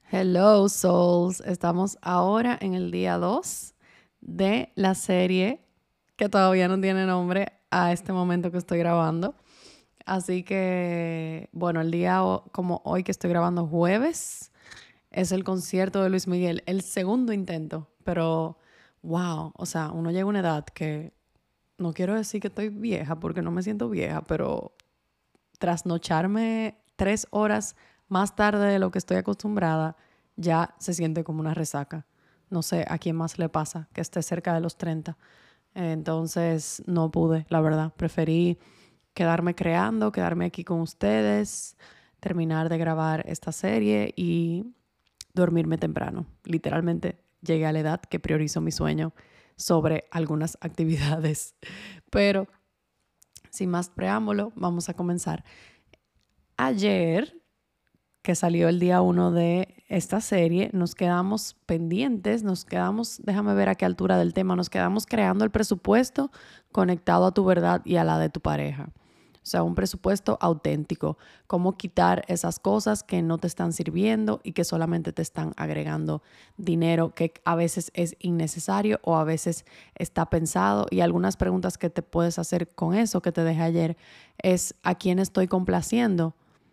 Hello, souls. Estamos ahora en el día 2 de la serie que todavía no tiene nombre a este momento que estoy grabando. Así que, bueno, el día como hoy que estoy grabando jueves es el concierto de Luis Miguel, el segundo intento, pero wow, o sea, uno llega a una edad que no quiero decir que estoy vieja porque no me siento vieja, pero trasnocharme 3 horas más tarde de lo que estoy acostumbrada, ya se siente como una resaca. No sé a quién más le pasa que esté cerca de los 30. Entonces no pude, la verdad. Preferí quedarme creando, quedarme aquí con ustedes, terminar de grabar esta serie y dormirme temprano. Literalmente llegué a la edad que priorizo mi sueño sobre algunas actividades. Pero sin más preámbulo, vamos a comenzar. Ayer, que salió el día 1 de esta serie, nos quedamos pendientes, déjame ver a qué altura del tema, nos quedamos creando el presupuesto conectado a tu verdad y a la de tu pareja. O sea, un presupuesto auténtico. Cómo quitar esas cosas que no te están sirviendo y que solamente te están agregando dinero que a veces es innecesario o a veces está pensado. Y algunas preguntas que te puedes hacer con eso que te dejé ayer es: ¿a quién estoy complaciendo?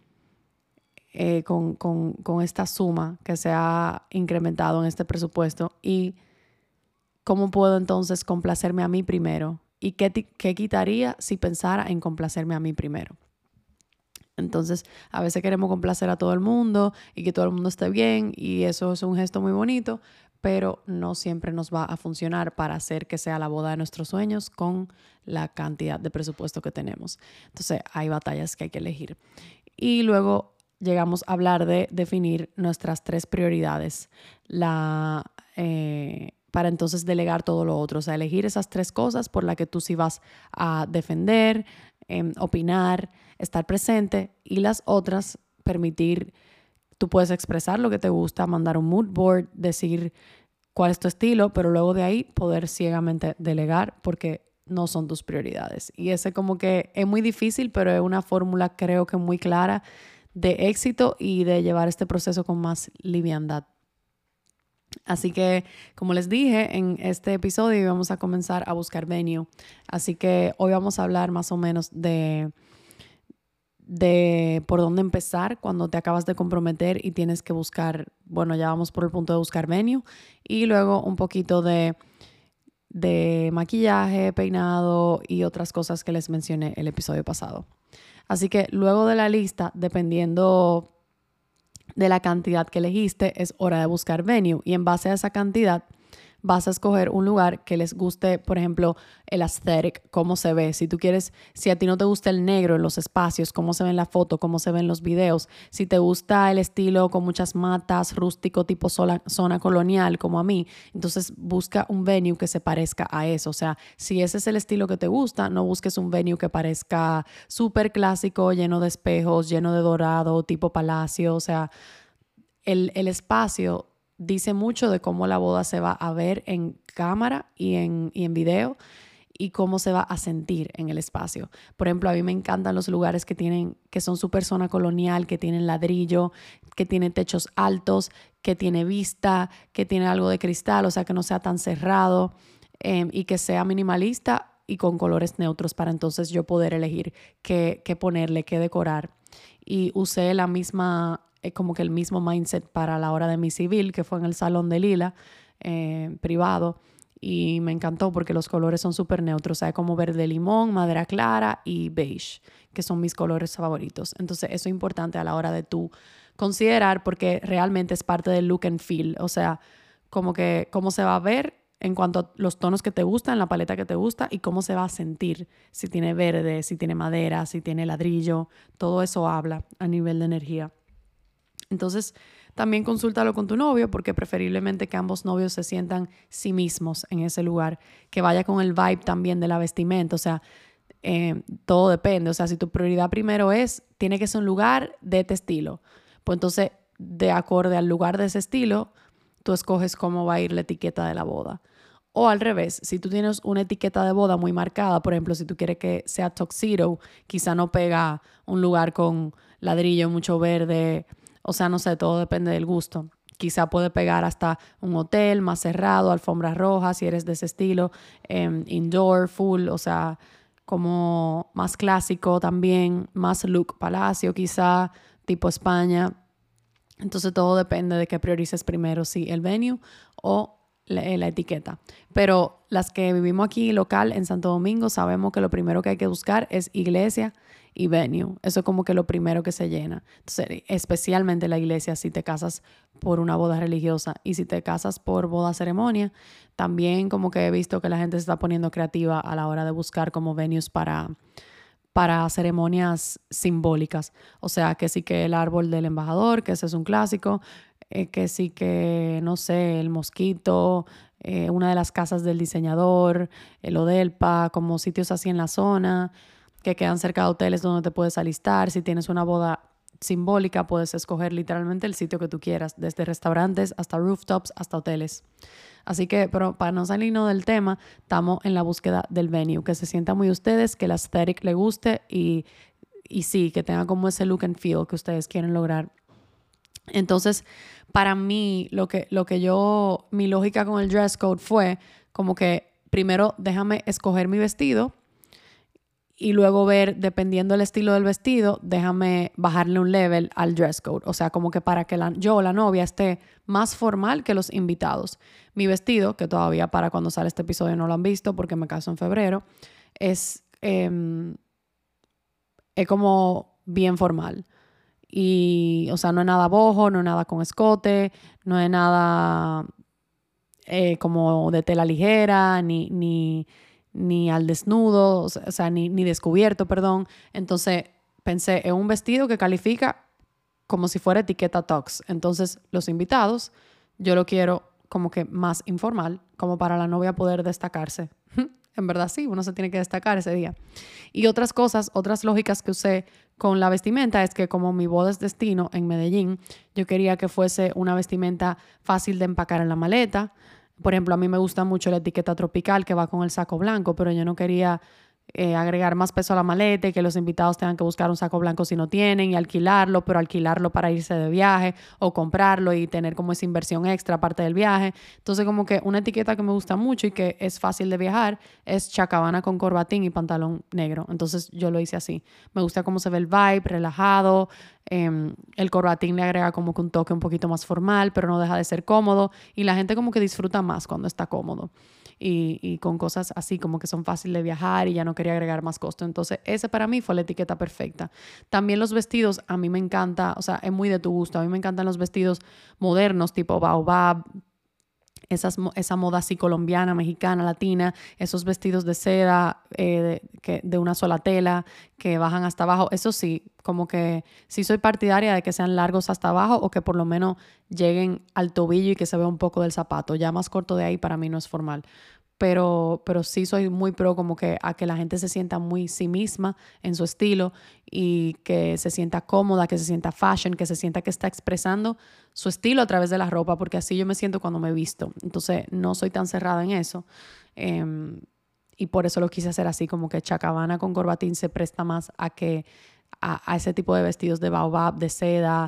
Con esta suma que se ha incrementado en este presupuesto, y cómo puedo entonces complacerme a mí primero y qué quitaría si pensara en complacerme a mí primero. Entonces, a veces queremos complacer a todo el mundo y que todo el mundo esté bien, y eso es un gesto muy bonito, pero no siempre nos va a funcionar para hacer que sea la boda de nuestros sueños con la cantidad de presupuesto que tenemos. Entonces, hay batallas que hay que elegir. Y luego llegamos a hablar de definir nuestras 3 prioridades, para entonces delegar todo lo otro. O sea, elegir esas 3 cosas por las que tú sí vas a defender, opinar, estar presente, y las otras permitir, tú puedes expresar lo que te gusta, mandar un mood board, decir cuál es tu estilo, pero luego de ahí poder ciegamente delegar porque no son tus prioridades. Y ese como que es muy difícil, pero es una fórmula creo que muy clara de éxito y de llevar este proceso con más liviandad. Así que, como les dije, en este episodio vamos a comenzar a buscar venue. Así que hoy vamos a hablar más o menos de por dónde empezar cuando te acabas de comprometer y tienes que buscar, bueno, ya vamos por el punto de buscar venue, y luego un poquito de maquillaje, peinado y otras cosas que les mencioné el episodio pasado. Así que luego de la lista, dependiendo de la cantidad que elegiste, es hora de buscar venue, y en base a esa cantidad vas a escoger un lugar que les guste, por ejemplo, el aesthetic, cómo se ve. Si tú quieres, si a ti no te gusta el negro en los espacios, cómo se ve en la foto, cómo se ve en los videos. Si te gusta el estilo con muchas matas, rústico, tipo zona colonial, como a mí, entonces busca un venue que se parezca a eso. O sea, si ese es el estilo que te gusta, no busques un venue que parezca súper clásico, lleno de espejos, lleno de dorado, tipo palacio. O sea, el espacio dice mucho de cómo la boda se va a ver en cámara y en video, y cómo se va a sentir en el espacio. Por ejemplo, a mí me encantan los lugares que son súper zona colonial, que tienen ladrillo, que tienen techos altos, que tiene vista, que tiene algo de cristal, o sea, que no sea tan cerrado, y que sea minimalista y con colores neutros, para entonces yo poder elegir qué ponerle, qué decorar. Y usé como que el mismo mindset para la hora de mi civil, que fue en el salón de Lila, privado, y me encantó porque los colores son súper neutros. O sea, como verde limón, madera clara y beige, que son mis colores favoritos. Entonces eso es importante a la hora de tú considerar, porque realmente es parte del look and feel. O sea, como que cómo se va a ver en cuanto a los tonos que te gustan, la paleta que te gusta, y cómo se va a sentir, si tiene verde, si tiene madera, si tiene ladrillo. Todo eso habla a nivel de energía. Entonces, también consúltalo con tu novio, porque preferiblemente que ambos novios se sientan sí mismos en ese lugar, que vaya con el vibe también de la vestimenta. O sea, todo depende. O sea, si tu prioridad primero tiene que ser un lugar de este estilo, pues entonces, de acorde al lugar de ese estilo, tú escoges cómo va a ir la etiqueta de la boda. O al revés, si tú tienes una etiqueta de boda muy marcada, por ejemplo, si tú quieres que sea tuxedo, quizá no pega un lugar con ladrillo, mucho verde. O sea, no sé, todo depende del gusto. Quizá puede pegar hasta un hotel más cerrado, alfombras rojas, si eres de ese estilo, indoor, full, o sea, como más clásico también, más look palacio quizá, tipo España. Entonces todo depende de qué priorices primero, si el venue o la etiqueta. Pero las que vivimos aquí local en Santo Domingo sabemos que lo primero que hay que buscar es iglesia y venue. Eso es como que lo primero que se llena. Entonces, especialmente la iglesia si te casas por una boda religiosa y si te casas por boda ceremonia, también como que he visto que la gente se está poniendo creativa a la hora de buscar como venues para ceremonias simbólicas. O sea, que sí que el árbol del embajador, que ese es un clásico, que sí que, no sé, el mosquito, una de las casas del diseñador, el Odelpa, como sitios así en la zona, que quedan cerca de hoteles donde te puedes alistar. Si tienes una boda simbólica, puedes escoger literalmente el sitio que tú quieras, desde restaurantes hasta rooftops, hasta hoteles. Así que, pero para no salirnos del tema, estamos en la búsqueda del venue, que se sienta muy ustedes, que el aesthetic le guste y sí, que tenga como ese look and feel que ustedes quieren lograr. Entonces, para mí, mi lógica con el dress code fue como que primero déjame escoger mi vestido y luego ver, dependiendo del estilo del vestido, déjame bajarle un level al dress code. O sea, como que para que yo, la novia, esté más formal que los invitados. Mi vestido, que todavía para cuando sale este episodio no lo han visto porque me caso en febrero, es como bien formal. Y, o sea, no es nada boho, no es nada con escote, no es nada como de tela ligera, ni al desnudo, o sea, ni descubierto, perdón. Entonces pensé en un vestido que califica como si fuera etiqueta Tux. Entonces los invitados, yo lo quiero como que más informal, como para la novia poder destacarse. En verdad sí, uno se tiene que destacar ese día. Y otras cosas, otras lógicas que usé con la vestimenta es que como mi boda es destino en Medellín, yo quería que fuese una vestimenta fácil de empacar en la maleta. Por ejemplo, a mí me gusta mucho la etiqueta tropical que va con el saco blanco, pero yo no quería agregar más peso a la maleta y que los invitados tengan que buscar un saco blanco si no tienen y alquilarlo, pero alquilarlo para irse de viaje o comprarlo y tener como esa inversión extra aparte del viaje. Entonces como que una etiqueta que me gusta mucho y que es fácil de viajar es chacabana con corbatín y pantalón negro. Entonces yo lo hice así. Me gusta cómo se ve el vibe, relajado. El corbatín le agrega como que un toque un poquito más formal, pero no deja de ser cómodo y la gente como que disfruta más cuando está cómodo. Y con cosas así como que son fáciles de viajar y ya no quería agregar más costo. Entonces, ese para mí fue la etiqueta perfecta. También los vestidos, a mí me encanta, o sea, es muy de tu gusto. A mí me encantan los vestidos modernos, tipo baobab, esa moda así colombiana, mexicana, latina, esos vestidos de seda de una sola tela que bajan hasta abajo. Eso sí, como que sí soy partidaria de que sean largos hasta abajo o que por lo menos lleguen al tobillo y que se vea un poco del zapato. Ya más corto de ahí para mí no es formal. Pero sí soy muy pro como que a que la gente se sienta muy sí misma en su estilo y que se sienta cómoda, que se sienta fashion, que se sienta que está expresando su estilo a través de la ropa, porque así yo me siento cuando me visto. Entonces no soy tan cerrada en eso. Y por eso lo quise hacer así, como que chacabana con corbatín se presta más a ese tipo de vestidos de baobab, de seda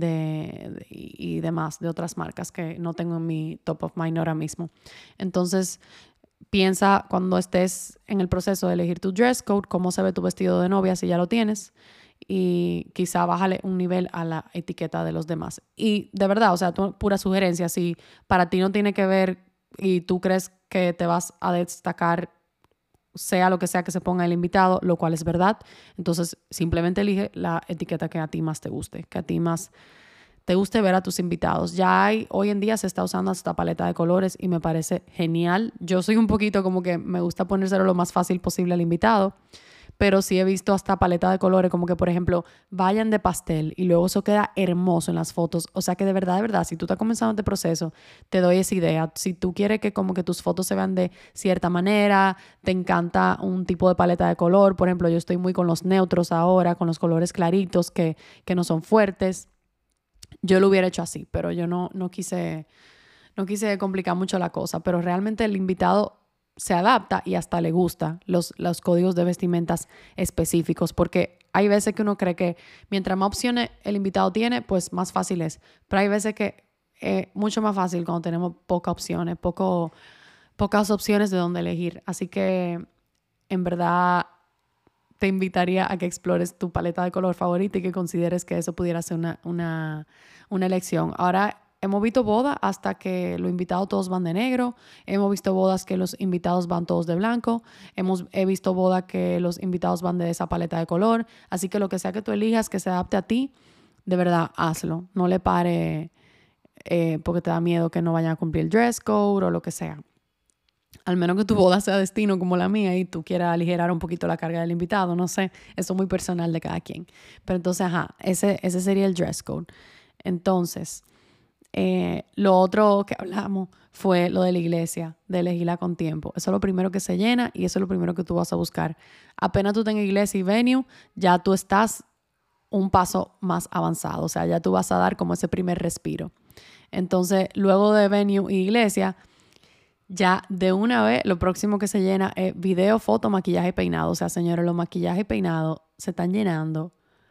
y demás, de otras marcas que no tengo en mi top of mind ahora mismo. Entonces, piensa cuando estés en el proceso de elegir tu dress code, cómo se ve tu vestido de novia si ya lo tienes y quizá bájale un nivel a la etiqueta de los demás. Y de verdad, o sea, pura sugerencia, si para ti no tiene que ver y tú crees que te vas a destacar sea lo que sea que se ponga el invitado, lo cual es verdad, entonces simplemente elige la etiqueta que a ti más te guste, que a ti más te guste ver a tus invitados. Hoy en día se está usando esta paleta de colores y me parece genial. Yo soy un poquito como que me gusta ponérselo lo más fácil posible al invitado, pero sí he visto hasta paleta de colores como que, por ejemplo, vayan de pastel y luego eso queda hermoso en las fotos. O sea que de verdad, si tú estás comenzando este proceso, te doy esa idea. Si tú quieres que como que tus fotos se vean de cierta manera, te encanta un tipo de paleta de color, por ejemplo, yo estoy muy con los neutros ahora, con los colores claritos que no son fuertes. Yo lo hubiera hecho así, pero yo no quise complicar mucho la cosa, pero realmente el invitado se adapta y hasta le gusta los códigos de vestimentas específicos, porque hay veces que uno cree que mientras más opciones el invitado tiene, pues más fácil es, pero hay veces que mucho más fácil cuando tenemos pocas opciones de dónde elegir. Así que en verdad te invitaría a que explores tu paleta de color favorita y que consideres que eso pudiera ser una elección. Ahora, hemos visto bodas hasta que los invitados todos van de negro. Hemos visto bodas que los invitados van todos de blanco. He visto bodas que los invitados van de esa paleta de color. Así que lo que sea que tú elijas que se adapte a ti, de verdad, hazlo. No le pare porque te da miedo que no vayan a cumplir el dress code o lo que sea. Al menos que tu boda sea destino como la mía y tú quieras aligerar un poquito la carga del invitado, no sé, eso es muy personal de cada quien. Pero entonces, ese sería el dress code. Entonces, lo otro que hablamos fue lo de la iglesia, de elegirla con tiempo. Eso es lo primero que se llena y eso es lo primero que tú vas a buscar. Apenas tú tengas iglesia y venue, ya tú estás un paso más avanzado, o sea, ya tú vas a dar como ese primer respiro. Entonces, luego de venue y iglesia, ya de una vez, lo próximo que se llena es video, foto, maquillaje y peinado. O sea, señores, los maquillajes y peinados se están llenando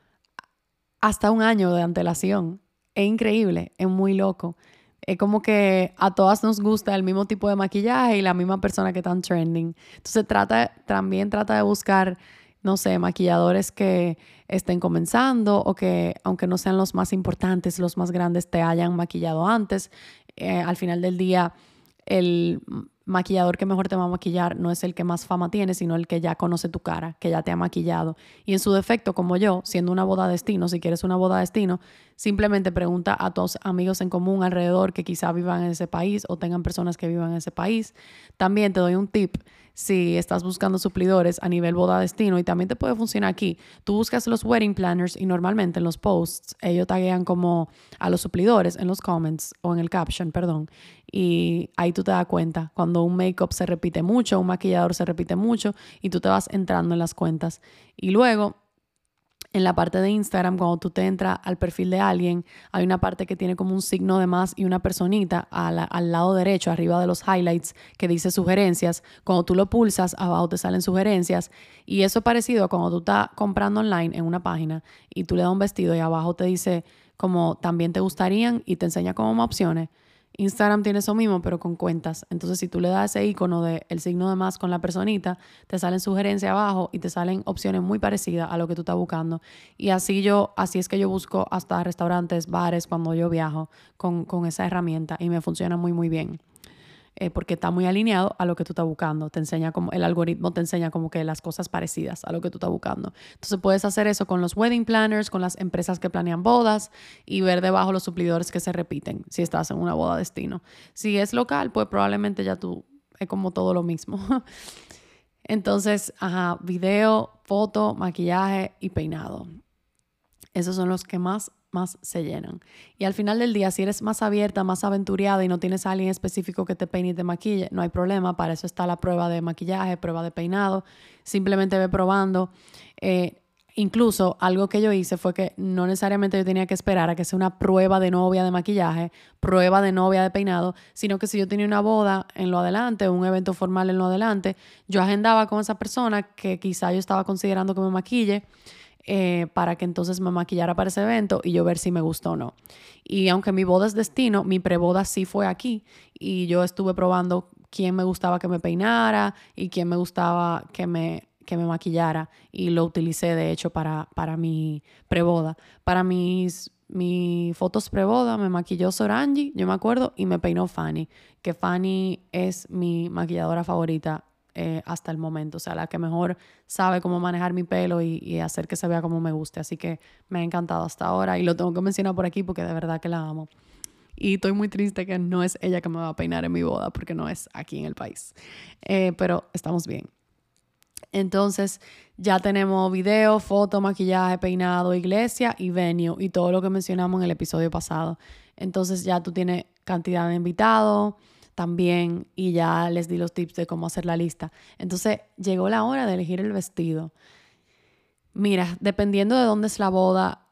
hasta un año de antelación. Es increíble, es muy loco. Es como que a todas nos gusta el mismo tipo de maquillaje y la misma persona que están trending. Entonces también trata de buscar, no sé, maquilladores que estén comenzando o que, aunque no sean los más importantes, los más grandes, te hayan maquillado antes. Al final del día, el maquillador que mejor te va a maquillar no es el que más fama tiene, sino el que ya conoce tu cara, que ya te ha maquillado. Y en su defecto, como yo, siendo una boda destino, si quieres una boda destino, simplemente pregunta a tus amigos en común alrededor que quizá vivan en ese país o tengan personas que vivan en ese país. También te doy un tip si estás buscando suplidores a nivel boda destino, y también te puede funcionar aquí. Tú buscas los wedding planners y normalmente en los posts ellos taguean como a los suplidores en los comments o en el caption, perdón. Y ahí tú te das cuenta cuando un make-up se repite mucho, un maquillador se repite mucho y tú te vas entrando en las cuentas. Y luego, en la parte de Instagram, cuando tú te entras al perfil de alguien, hay una parte que tiene como un signo de más y una personita al lado derecho, arriba de los highlights, que dice sugerencias. Cuando tú lo pulsas, abajo te salen sugerencias. Y eso es parecido a cuando tú estás comprando online en una página y tú le das un vestido y abajo te dice como también te gustarían y te enseña como más opciones. Instagram tiene eso mismo, pero con cuentas. Entonces, si tú le das ese icono del signo de más con la personita, te salen sugerencias abajo y te salen opciones muy parecidas a lo que tú estás buscando. Y así es que yo busco hasta restaurantes, bares, cuando yo viajo con esa herramienta y me funciona muy, muy bien. Porque está muy alineado a lo que tú estás buscando. Te enseña como, el algoritmo te enseña como que las cosas parecidas a lo que tú estás buscando. Entonces puedes hacer eso con los wedding planners, con las empresas que planean bodas y ver debajo los suplidores que se repiten si estás en una boda destino. Si es local, pues probablemente ya tú es como todo lo mismo. Entonces, video, foto, maquillaje y peinado. Esos son los que más se llenan. Y al final del día, si eres más abierta, más aventurada y no tienes a alguien específico que te peine y te maquille, no hay problema. Para eso está la prueba de maquillaje, prueba de peinado. Simplemente ve probando. Incluso algo que yo hice fue que no necesariamente yo tenía que esperar a que sea una prueba de novia de maquillaje, prueba de novia de peinado, sino que si yo tenía una boda en lo adelante, un evento formal en lo adelante, yo agendaba con esa persona que quizá yo estaba considerando que me maquille, para que entonces me maquillara para ese evento y yo ver si me gustó o no. Y aunque mi boda es destino, mi preboda sí fue aquí y yo estuve probando quién me gustaba que me peinara y quién me gustaba que me maquillara, y lo utilicé de hecho para mi preboda. Para mis fotos preboda me maquilló Sorangi, yo me acuerdo, y me peinó Fanny, que Fanny es mi maquilladora favorita hasta el momento, o sea, la que mejor sabe cómo manejar mi pelo y hacer que se vea como me guste, así que me ha encantado hasta ahora y lo tengo que mencionar por aquí porque de verdad que la amo. Y estoy muy triste que no es ella que me va a peinar en mi boda porque no es aquí en el país, pero estamos bien. Entonces ya tenemos video, foto, maquillaje, peinado, iglesia y venue y todo lo que mencionamos en el episodio pasado. Entonces ya tú tienes cantidad de invitados también y ya les di los tips de cómo hacer la lista. Entonces llegó la hora de elegir el vestido. Mira, dependiendo de dónde es la boda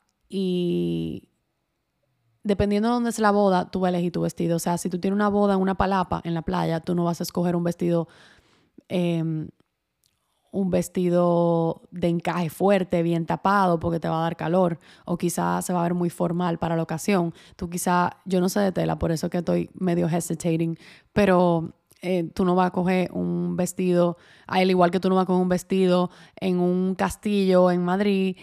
tú vas a elegir tu vestido. O sea, si tú tienes una boda en una palapa en la playa, tú no vas a escoger un vestido un vestido de encaje fuerte, bien tapado, porque te va a dar calor, o quizá se va a ver muy formal para la ocasión. Tú quizá, yo no sé de tela, por eso que estoy medio hesitating, pero tú no vas a coger un vestido, al igual que tú no vas a coger un vestido en un castillo en Madrid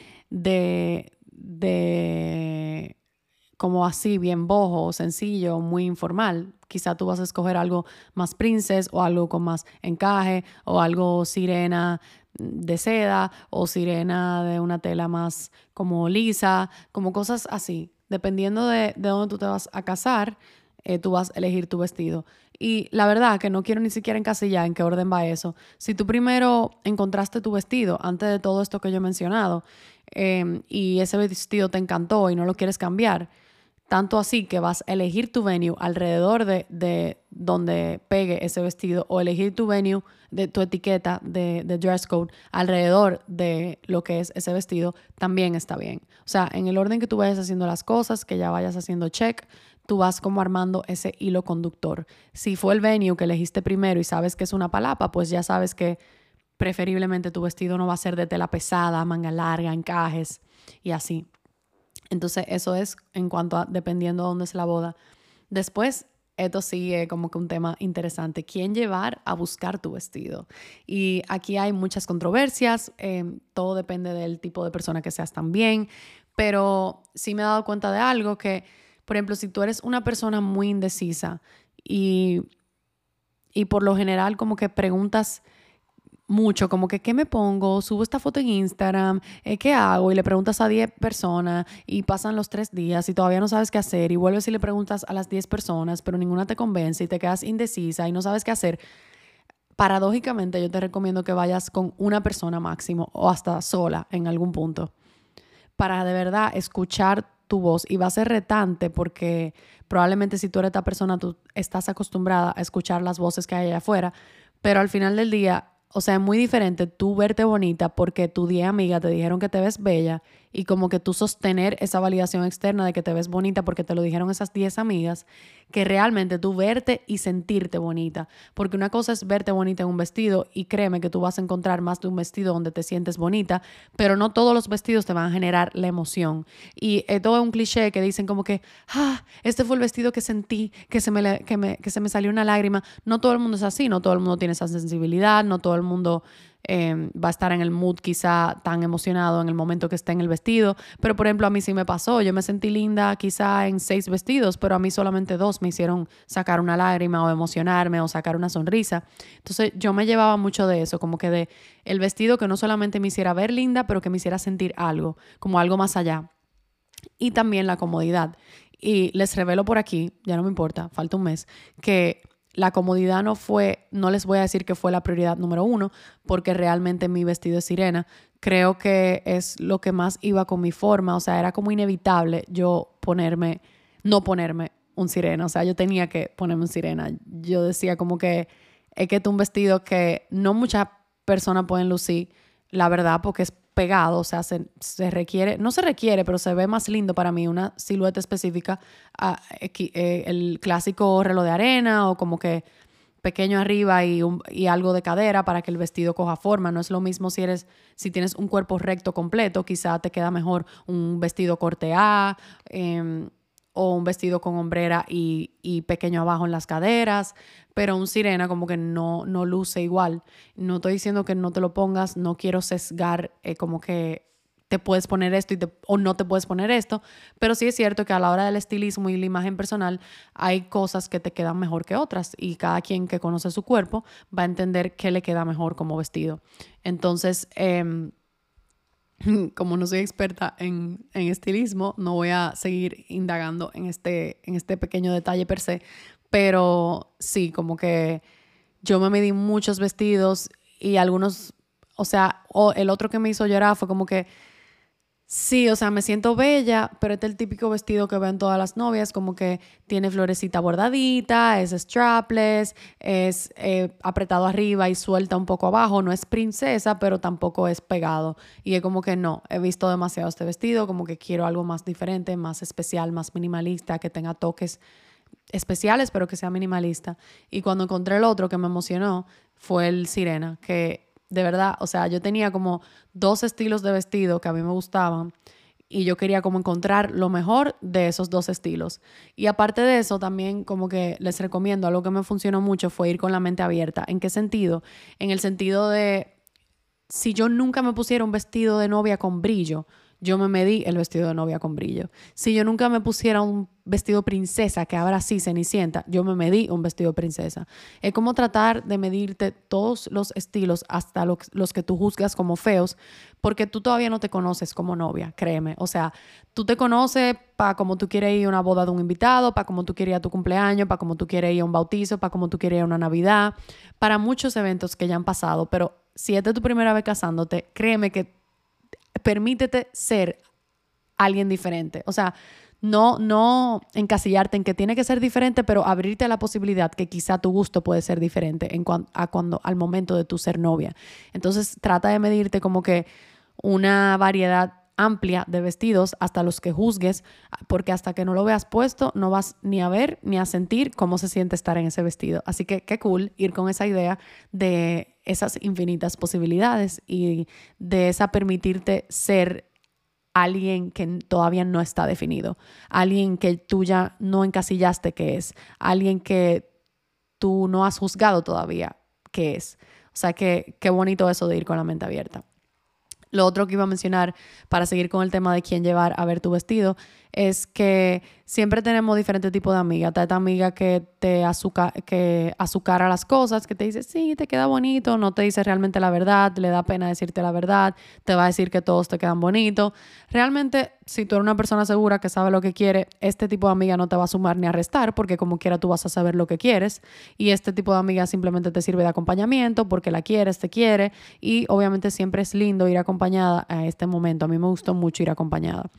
de como así, bien boho, sencillo, muy informal. Quizá tú vas a escoger algo más princess o algo con más encaje o algo sirena de seda o sirena de una tela más como lisa, como cosas así. Dependiendo de dónde tú te vas a casar, tú vas a elegir tu vestido. Y la verdad que no quiero ni siquiera encasillar en qué orden va eso. Si tú primero encontraste tu vestido antes de todo esto que yo he mencionado y ese vestido te encantó y no lo quieres cambiar, tanto así que vas a elegir tu venue alrededor de donde pegue ese vestido o elegir tu venue, de tu etiqueta de dress code alrededor de lo que es ese vestido, también está bien. O sea, en el orden que tú vayas haciendo las cosas, que ya vayas haciendo check, tú vas como armando ese hilo conductor. Si fue el venue que elegiste primero y sabes que es una palapa, pues ya sabes que preferiblemente tu vestido no va a ser de tela pesada, manga larga, encajes y así. Entonces, eso es en cuanto a dependiendo de dónde es la boda. Después, esto sí es como que un tema interesante. ¿Quién llevar a buscar tu vestido? Y aquí hay muchas controversias. Todo depende del tipo de persona que seas también. Pero sí me he dado cuenta de algo que, por ejemplo, si tú eres una persona muy indecisa y, y por lo general como que preguntas mucho, como que ¿qué me pongo? Subo esta foto en Instagram, ¿qué hago? Y le preguntas a 10 personas y pasan los 3 días y todavía no sabes qué hacer y vuelves y le preguntas a las 10 personas, pero ninguna te convence y te quedas indecisa y no sabes qué hacer. Paradójicamente yo te recomiendo que vayas con una persona máximo o hasta sola en algún punto para de verdad escuchar tu voz y va a ser retante porque probablemente si tú eres esta persona tú estás acostumbrada a escuchar las voces que hay allá afuera, pero al final del día, o sea, es muy diferente tú verte bonita porque tu 10 amigas te dijeron que te ves bella y como que tú sostener esa validación externa de que te ves bonita porque te lo dijeron esas 10 amigas, que realmente tú verte y sentirte bonita. Porque una cosa es verte bonita en un vestido y créeme que tú vas a encontrar más de un vestido donde te sientes bonita, pero no todos los vestidos te van a generar la emoción. Y todo es un cliché que dicen como que, este fue el vestido que sentí, que se me salió una lágrima. No todo el mundo es así, no todo el mundo tiene esa sensibilidad, no todo el mundo va a estar en el mood quizá tan emocionado en el momento que esté en el vestido, pero por ejemplo a mí sí me pasó, yo me sentí linda quizá en 6 vestidos, pero a mí solamente 2 me hicieron sacar una lágrima o emocionarme o sacar una sonrisa. Entonces yo me llevaba mucho de eso, como que de el vestido que no solamente me hiciera ver linda, pero que me hiciera sentir algo, como algo más allá. Y también la comodidad. Y les revelo por aquí, ya no me importa, falta un mes, que la comodidad no les voy a decir que fue la prioridad número 1, porque realmente mi vestido es sirena. Creo que es lo que más iba con mi forma, o sea, era como inevitable yo no ponerme un sirena, o sea, yo tenía que ponerme un sirena. Yo decía como que es que es un vestido que no muchas personas pueden lucir, la verdad, porque es pegado, o sea, se requiere, no se requiere, pero se ve más lindo para mí una silueta específica, el clásico reloj de arena o como que pequeño arriba y algo de cadera para que el vestido coja forma. No es lo mismo si tienes un cuerpo recto completo, quizá te queda mejor un vestido corte A, o un vestido con hombrera y pequeño abajo en las caderas, pero un sirena como que no luce igual. No estoy diciendo que no te lo pongas, no quiero sesgar como que te puedes poner esto o no te puedes poner esto, pero sí es cierto que a la hora del estilismo y la imagen personal hay cosas que te quedan mejor que otras y cada quien que conoce su cuerpo va a entender qué le queda mejor como vestido. Entonces, como no soy experta en estilismo, no voy a seguir indagando en este pequeño detalle per se, pero sí, como que yo me medí muchos vestidos y algunos, o sea, el otro que me hizo llorar fue como que sí, o sea, me siento bella, pero este es el típico vestido que ven todas las novias, como que tiene florecita bordadita, es strapless, es apretado arriba y suelta un poco abajo, no es princesa, pero tampoco es pegado. Y es como que no, he visto demasiado este vestido, como que quiero algo más diferente, más especial, más minimalista, que tenga toques especiales, pero que sea minimalista. Y cuando encontré el otro que me emocionó, fue el sirena, que de verdad, o sea, yo tenía como 2 estilos de vestido que a mí me gustaban y yo quería como encontrar lo mejor de esos 2 estilos. Y aparte de eso, también como que les recomiendo, algo que me funcionó mucho fue ir con la mente abierta. ¿En qué sentido? En el sentido de, si yo nunca me pusiera un vestido de novia con brillo, yo me medí el vestido de novia con brillo. Si yo nunca me pusiera un vestido princesa, que ahora sí, Cenicienta, yo me medí un vestido princesa. Es como tratar de medirte todos los estilos, hasta los que tú juzgas como feos, porque tú todavía no te conoces como novia, créeme. O sea, tú te conoces para cómo tú quieres ir a una boda de un invitado, para cómo tú quieres ir a tu cumpleaños, para cómo tú quieres ir a un bautizo, para cómo tú quieres ir a una Navidad, para muchos eventos que ya han pasado. Pero si esta es tu primera vez casándote, créeme que permítete ser alguien diferente. O sea, no encasillarte en que tiene que ser diferente, pero abrirte a la posibilidad que quizá tu gusto puede ser diferente al momento de tu ser novia. Entonces, trata de medirte como que una variedad amplia de vestidos hasta los que juzgues, porque hasta que no lo veas puesto, no vas ni a ver ni a sentir cómo se siente estar en ese vestido. Así que qué cool ir con esa idea de esas infinitas posibilidades y de esa permitirte ser alguien que todavía no está definido, alguien que tú ya no encasillaste que es, alguien que tú no has juzgado todavía que es. O sea, que qué bonito eso de ir con la mente abierta. Lo otro que iba a mencionar para seguir con el tema de quién llevar a ver tu vestido es que siempre tenemos diferentes tipos de amigas. Está esta amiga que que azucara las cosas, que te dice, sí, te queda bonito, no te dice realmente la verdad, le da pena decirte la verdad, te va a decir que todos te quedan bonitos. Realmente, si tú eres una persona segura que sabe lo que quiere, este tipo de amiga no te va a sumar ni a restar, porque como quiera tú vas a saber lo que quieres. Y este tipo de amiga simplemente te sirve de acompañamiento porque la quieres, te quiere. Y obviamente siempre es lindo ir acompañada a este momento. A mí me gustó mucho ir acompañada.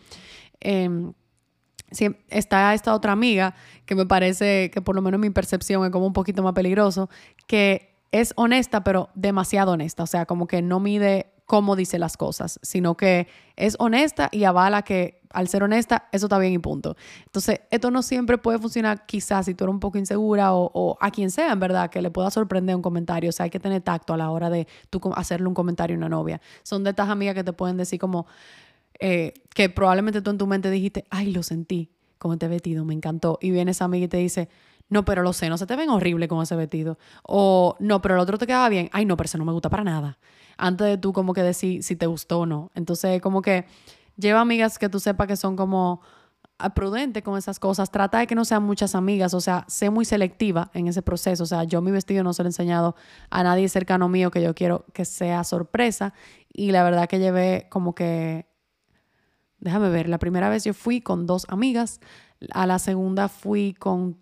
Sí, está esta otra amiga que me parece que por lo menos mi percepción es como un poquito más peligroso, que es honesta, pero demasiado honesta. O sea, como que no mide cómo dice las cosas, sino que es honesta y avala que al ser honesta, eso está bien y punto. Entonces, esto no siempre puede funcionar quizás si tú eres un poco insegura o a quien sea, en verdad, que le pueda sorprender un comentario. O sea, hay que tener tacto a la hora de tú hacerle un comentario a una novia. Son de estas amigas que te pueden decir como que probablemente tú en tu mente dijiste, ay, lo sentí con este vestido, me encantó. Y viene esa amiga y te dice, no, pero los senos se te ven horrible con ese vestido. O, no, pero el otro te quedaba bien. Ay, no, pero eso no me gusta para nada. Antes de tú como que decir si te gustó o no. Entonces, como que lleva amigas que tú sepas que son como prudentes con esas cosas. Trata de que no sean muchas amigas. O sea, sé muy selectiva en ese proceso. O sea, yo mi vestido no se lo he enseñado a nadie cercano mío que yo quiero que sea sorpresa. Y la verdad que llevé como que déjame ver, la primera vez yo fui con 2 amigas, a la segunda fui con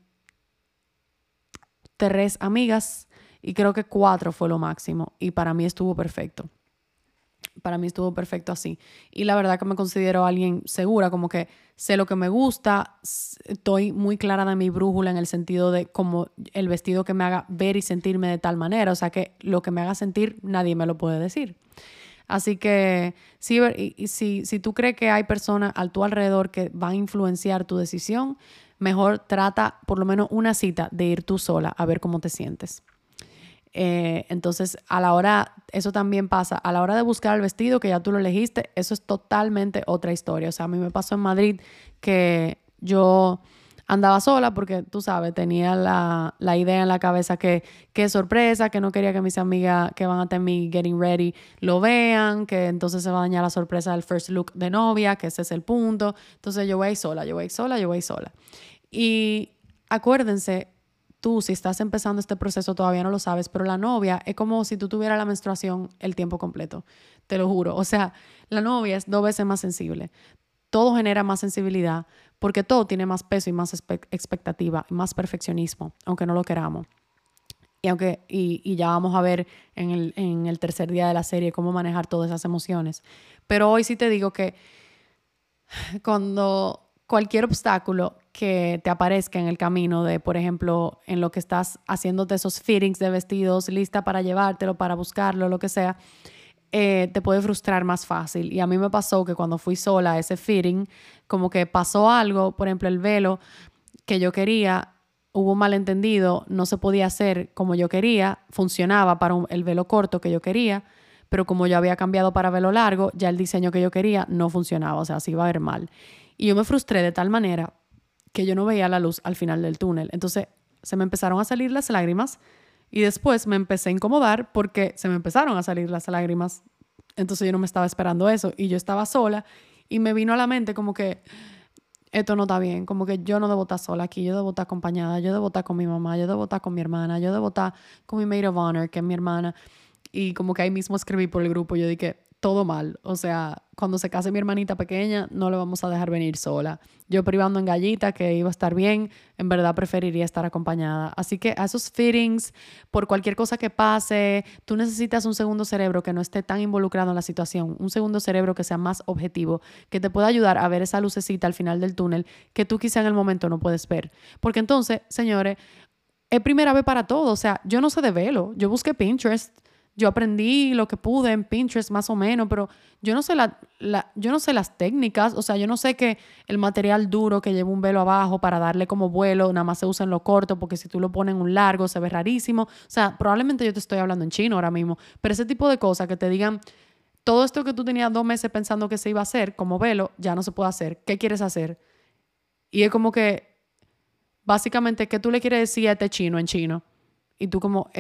3 amigas y creo que 4 fue lo máximo y para mí estuvo perfecto. Para mí estuvo perfecto así. Y la verdad que me considero alguien segura, como que sé lo que me gusta, estoy muy clara de mi brújula en el sentido de como el vestido que me haga ver y sentirme de tal manera. O sea que lo que me haga sentir nadie me lo puede decir. Así que sí, si tú crees que hay personas a tu alrededor que van a influenciar tu decisión, mejor trata por lo menos una cita de ir tú sola a ver cómo te sientes. Entonces, eso también pasa, a la hora de buscar el vestido que ya tú lo elegiste, eso es totalmente otra historia. O sea, a mí me pasó en Madrid que yo andaba sola porque, tú sabes, tenía la idea en la cabeza que sorpresa, que no quería que mis amigas que van a tener mi getting ready lo vean, que entonces se va a dañar la sorpresa del first look de novia, que ese es el punto. Entonces yo voy a ir sola, yo voy a ir sola, yo voy a ir sola. Y acuérdense, tú si estás empezando este proceso todavía no lo sabes, pero la novia es como si tú tuvieras la menstruación el tiempo completo, te lo juro. O sea, la novia es 2 veces más sensible. Todo genera más sensibilidad porque todo tiene más peso y más expectativa y más perfeccionismo, aunque no lo queramos. Y ya vamos a ver en el tercer día de la serie cómo manejar todas esas emociones. Pero hoy sí te digo que cuando cualquier obstáculo que te aparezca en el camino de, por ejemplo, en lo que estás haciéndote esos fittings de vestidos, lista para llevártelo, para buscarlo, lo que sea, te puede frustrar más fácil. Y a mí me pasó que cuando fui sola a ese fitting, como que pasó algo, por ejemplo, el velo que yo quería, hubo un malentendido, no se podía hacer como yo quería, funcionaba para el velo corto que yo quería, pero como yo había cambiado para velo largo, ya el diseño que yo quería no funcionaba, o sea, se iba a ver mal. Y yo me frustré de tal manera que yo no veía la luz al final del túnel. Entonces se me empezaron a salir las lágrimas y después me empecé a incomodar porque se me empezaron a salir las lágrimas. Entonces yo no me estaba esperando eso y yo estaba sola y me vino a la mente como que esto no está bien, como que yo no debo estar sola aquí, yo debo estar acompañada, yo debo estar con mi mamá, yo debo estar con mi hermana, yo debo estar con mi maid of honor, que es mi hermana. Y como que ahí mismo escribí por el grupo, yo dije, todo mal. O sea, cuando se case mi hermanita pequeña, no le vamos a dejar venir sola. Yo privando en gallita que iba a estar bien, en verdad preferiría estar acompañada. Así que a esos fittings, por cualquier cosa que pase, tú necesitas un segundo cerebro que no esté tan involucrado en la situación, un segundo cerebro que sea más objetivo, que te pueda ayudar a ver esa lucecita al final del túnel que tú quizá en el momento no puedes ver. Porque entonces, señores, es primera vez para todo. O sea, yo no sé de velo. Yo busqué Pinterest. Yo aprendí lo que pude en Pinterest más o menos, pero yo no sé yo no sé las técnicas. O sea, yo no sé que el material duro que lleva un velo abajo para darle como vuelo, nada más se usa en lo corto, porque si tú lo pones en un largo se ve rarísimo. O sea, probablemente yo te estoy hablando en chino ahora mismo, pero ese tipo de cosas que te digan, todo esto que tú tenías 2 meses pensando que se iba a hacer como velo, ya no se puede hacer. ¿Qué quieres hacer? Y es como que, básicamente, ¿qué tú le quieres decir a este chino en chino? Y tú como,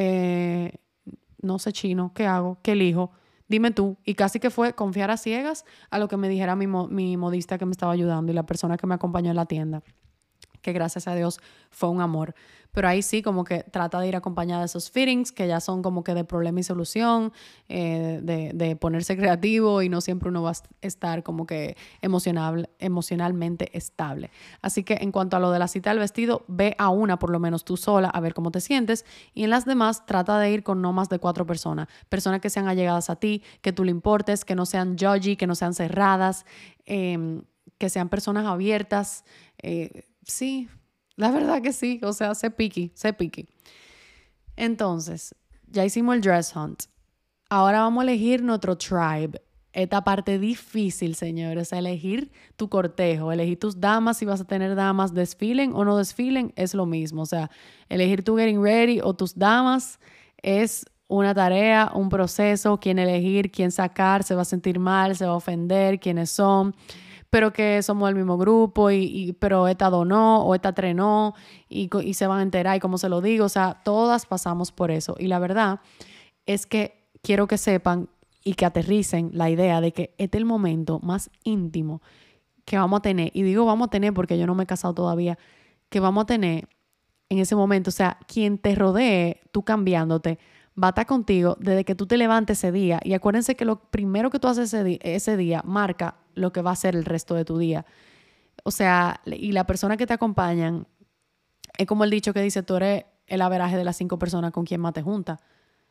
no sé chino, ¿qué hago? ¿Qué elijo? Dime tú. Y casi que fue confiar a ciegas a lo que me dijera mi modista que me estaba ayudando y la persona que me acompañó en la tienda, que gracias a Dios fue un amor. Pero ahí sí, como que trata de ir acompañada de esos fittings que ya son como que de problema y solución, de ponerse creativo y no siempre uno va a estar como que emocionalmente estable. Así que en cuanto a lo de la cita del vestido, ve a una por lo menos tú sola a ver cómo te sientes y en las demás trata de ir con no más de 4 personas. Personas que sean allegadas a ti, que tú le importes, que no sean judgy, que no sean cerradas, que sean personas abiertas. Sí, la verdad que sí. O sea, sé picky, sé picky. Entonces, ya hicimos el dress hunt. Ahora vamos a elegir nuestro tribe. Esta parte difícil, señores, elegir tu cortejo, elegir tus damas, si vas a tener damas, desfilen o no desfilen, es lo mismo. O sea, elegir tu getting ready o tus damas es una tarea, un proceso, quién elegir, quién sacar, se va a sentir mal, se va a ofender, quiénes son, pero que somos del mismo grupo, pero esta donó o esta trenó y se van a enterar y cómo se lo digo. O sea, todas pasamos por eso. Y la verdad es que quiero que sepan y que aterricen la idea de que este es el momento más íntimo que vamos a tener. Y digo vamos a tener porque yo no me he casado todavía, que vamos a tener en ese momento. O sea, quien te rodee, tú cambiándote, va a estar contigo desde que tú te levantes ese día. Y acuérdense que lo primero que tú haces ese día marca lo que va a ser el resto de tu día. O sea, y la persona que te acompañan es como el dicho que dice, tú eres el averaje de las 5 personas con quien más te juntas.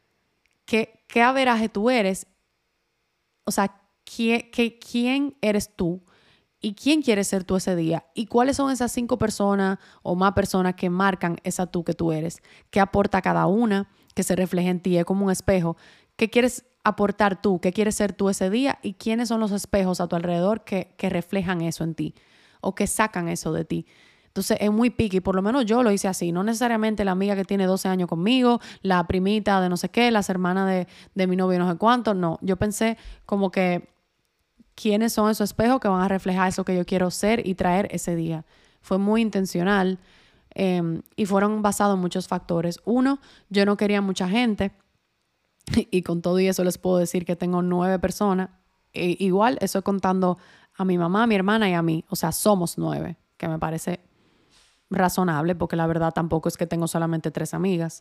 ¿Qué averaje tú eres? O sea, ¿quién eres tú? ¿Y quién quieres ser tú ese día? ¿Y cuáles son esas 5 personas o más personas que marcan esa tú que tú eres? ¿Qué aporta cada una? Que se refleje en ti, es como un espejo. ¿Qué quieres aportar tú? ¿Qué quieres ser tú ese día? ¿Y quiénes son los espejos a tu alrededor que reflejan eso en ti? O que sacan eso de ti. Entonces es muy picky, por lo menos yo lo hice así, no necesariamente la amiga que tiene 12 años conmigo, la primita de no sé qué, las hermanas de mi novio no sé cuánto, no. Yo pensé como que quiénes son esos espejos que van a reflejar eso que yo quiero ser y traer ese día. Fue muy intencional y fueron basados en muchos factores. Uno, yo no quería mucha gente y con todo y eso les puedo decir que tengo 9 personas. Igual, eso contando a mi mamá, a mi hermana y a mí. O sea, somos 9, que me parece razonable porque la verdad tampoco es que tengo solamente 3 amigas.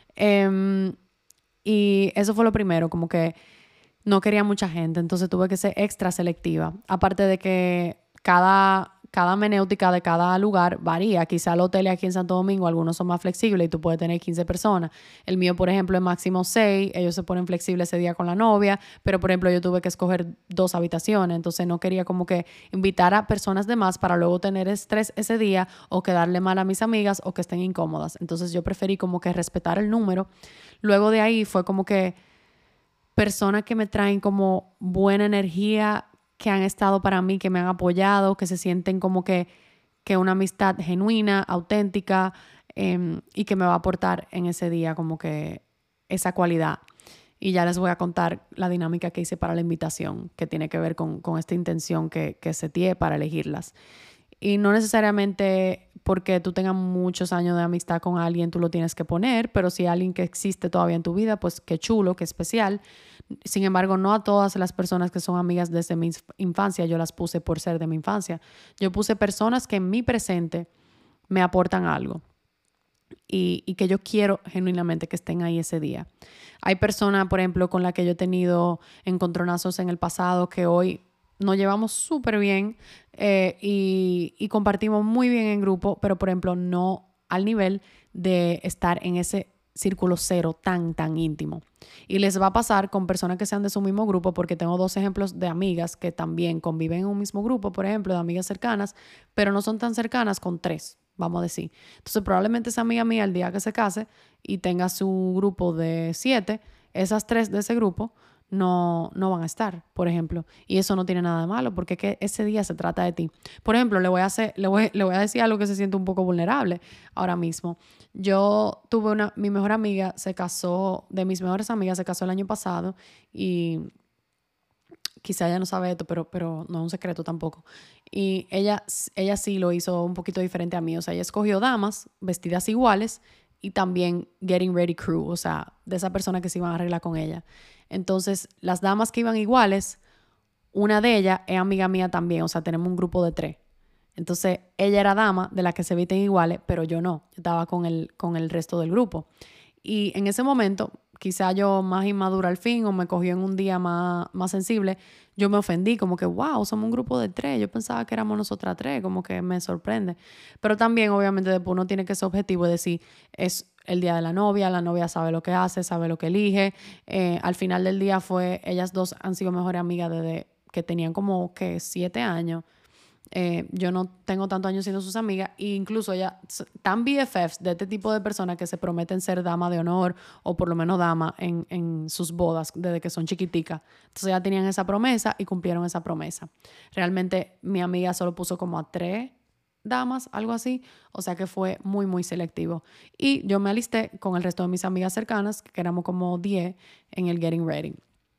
Y eso fue lo primero, como que no quería mucha gente, entonces tuve que ser extra selectiva. Aparte de que cada menéutica de cada lugar varía. Quizá el hotel aquí en Santo Domingo, algunos son más flexibles y tú puedes tener 15 personas. El mío, por ejemplo, es máximo 6. Ellos se ponen flexibles ese día con la novia, pero, por ejemplo, yo tuve que escoger 2 habitaciones. Entonces no quería como que invitar a personas de más para luego tener estrés ese día o quedarle mal a mis amigas o que estén incómodas. Entonces yo preferí como que respetar el número. Luego de ahí fue como que personas que me traen como buena energía, que han estado para mí, que me han apoyado, que se sienten como que una amistad genuina, auténtica, y que me va a aportar en ese día como que esa cualidad. Y ya les voy a contar la dinámica que hice para la invitación, que tiene que ver con esta intención que seteé para elegirlas. Y no necesariamente porque tú tengas muchos años de amistad con alguien, tú lo tienes que poner, pero si hay alguien que existe todavía en tu vida, pues qué chulo, qué especial. Sin embargo, no a todas las personas que son amigas desde mi infancia yo las puse por ser de mi infancia. Yo puse personas que en mi presente me aportan algo y que yo quiero genuinamente que estén ahí ese día. Hay personas, por ejemplo, con las que yo he tenido encontronazos en el pasado que hoy nos llevamos súper bien y compartimos muy bien en grupo, pero por ejemplo no al nivel de estar en ese círculo cero tan íntimo. Y les va a pasar con personas que sean de su mismo grupo, porque tengo 2 ejemplos de amigas que también conviven en un mismo grupo, por ejemplo, de amigas cercanas, pero no son tan cercanas con 3, vamos a decir. Entonces probablemente esa amiga mía el día que se case y tenga su grupo de 7, esas 3 de ese grupo no van a estar, por ejemplo. Y eso no tiene nada de malo, porque es que ese día se trata de ti. Por ejemplo, le voy a decir algo que se siente un poco vulnerable ahora mismo. Yo tuve mi mejor amiga se casó, de mis mejores amigas se casó el año pasado y quizá ella no sabe esto, pero no es un secreto tampoco. Y ella sí lo hizo un poquito diferente a mí. O sea, ella escogió damas vestidas iguales y también Getting Ready Crew, o sea, de esa persona que se iban a arreglar con ella. Entonces, las damas que iban iguales, una de ellas es amiga mía también, o sea, tenemos un grupo de 3. Entonces, ella era dama de las que se visten iguales, pero yo no, yo estaba con el resto del grupo. Y en ese momento, quizá yo más inmadura al fin o me cogió en un día más sensible, yo me ofendí, como que, wow, somos un grupo de 3, yo pensaba que éramos nosotras 3, como que me sorprende. Pero también, obviamente, después uno tiene que ser objetivo y decir, es el día de la novia sabe lo que hace, sabe lo que elige. Al final del día ellas 2 han sido mejores amigas desde que tenían como que 7 años. Yo no tengo tantos años siendo sus amigas e incluso ellas tan BFFs de este tipo de personas que se prometen ser dama de honor o por lo menos dama en sus bodas desde que son chiquiticas. Entonces ya tenían esa promesa y cumplieron esa promesa. Realmente mi amiga solo puso como a 3 damas, algo así, o sea que fue muy selectivo. Y yo me alisté con el resto de mis amigas cercanas, que éramos como 10 en el Getting Ready.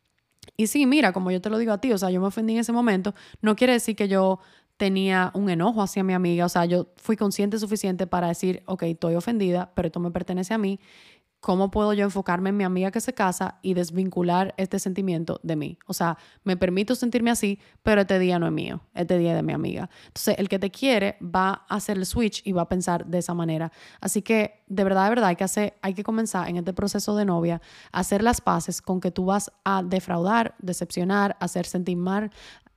Y sí, mira, como yo te lo digo a ti, o sea, yo me ofendí en ese momento, no quiere decir que yo tenía un enojo hacia mi amiga, o sea, yo fui consciente suficiente para decir, ok, estoy ofendida, pero esto me pertenece a mí, ¿cómo puedo yo enfocarme en mi amiga que se casa y desvincular este sentimiento de mí? O sea, me permito sentirme así, pero este día no es mío, este día es de mi amiga. Entonces, el que te quiere va a hacer el switch y va a pensar de esa manera. Así que, de verdad, hay que comenzar en este proceso de novia a hacer las paces con que tú vas a defraudar, decepcionar, hacer sentir mal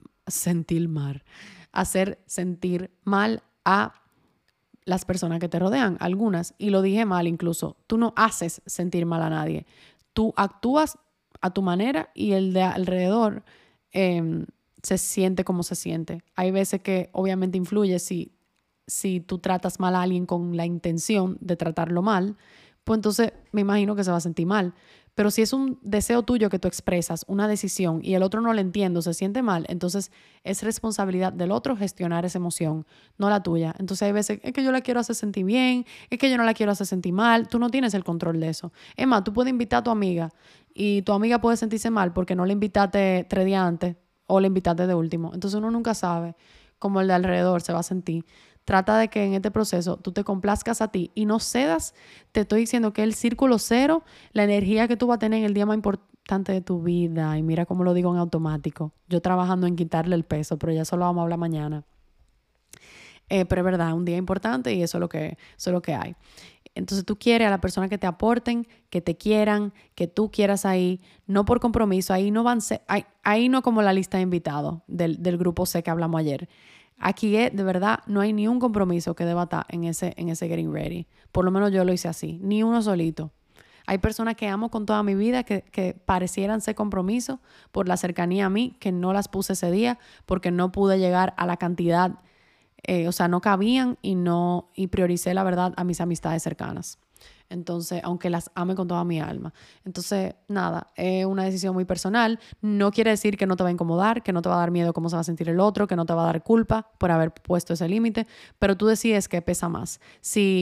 a las personas que te rodean, algunas, y lo dije mal incluso, tú no haces sentir mal a nadie, tú actúas a tu manera y el de alrededor se siente como se siente. Hay veces que obviamente influye si tú tratas mal a alguien con la intención de tratarlo mal, pues entonces me imagino que se va a sentir mal. Pero si es un deseo tuyo que tú expresas, una decisión, y el otro no lo entiende o se siente mal, entonces es responsabilidad del otro gestionar esa emoción, no la tuya. Entonces hay veces, es que yo la quiero hacer sentir bien, es que yo no la quiero hacer sentir mal, tú no tienes el control de eso. Es más, tú puedes invitar a tu amiga y tu amiga puede sentirse mal porque no la invitaste 3 días antes o la invitaste de último. Entonces uno nunca sabe cómo el de alrededor se va a sentir. Trata de que en este proceso tú te complazcas a ti y no cedas. Te estoy diciendo que el círculo cero, la energía que tú vas a tener en el día más importante de tu vida, y mira cómo lo digo en automático, yo trabajando en quitarle el peso, pero ya eso lo vamos a hablar mañana. Pero es verdad, un día importante y eso es lo que hay. Entonces tú quieres a la persona que te aporten, que te quieran, que tú quieras ahí, no por compromiso, ahí no como la lista de invitados del grupo C que hablamos ayer. Aquí de verdad, no hay ni un compromiso que deba estar en ese Getting Ready. Por lo menos yo lo hice así, ni uno solito. Hay personas que amo con toda mi vida que parecieran ser compromiso por la cercanía a mí, que no las puse ese día porque no pude llegar a la cantidad, o sea, no cabían y prioricé la verdad a mis amistades cercanas. Entonces, aunque las ame con toda mi alma. Entonces, nada, es una decisión muy personal. No quiere decir que no te va a incomodar, que no te va a dar miedo cómo se va a sentir el otro, que no te va a dar culpa por haber puesto ese límite, pero tú decides qué pesa más. Si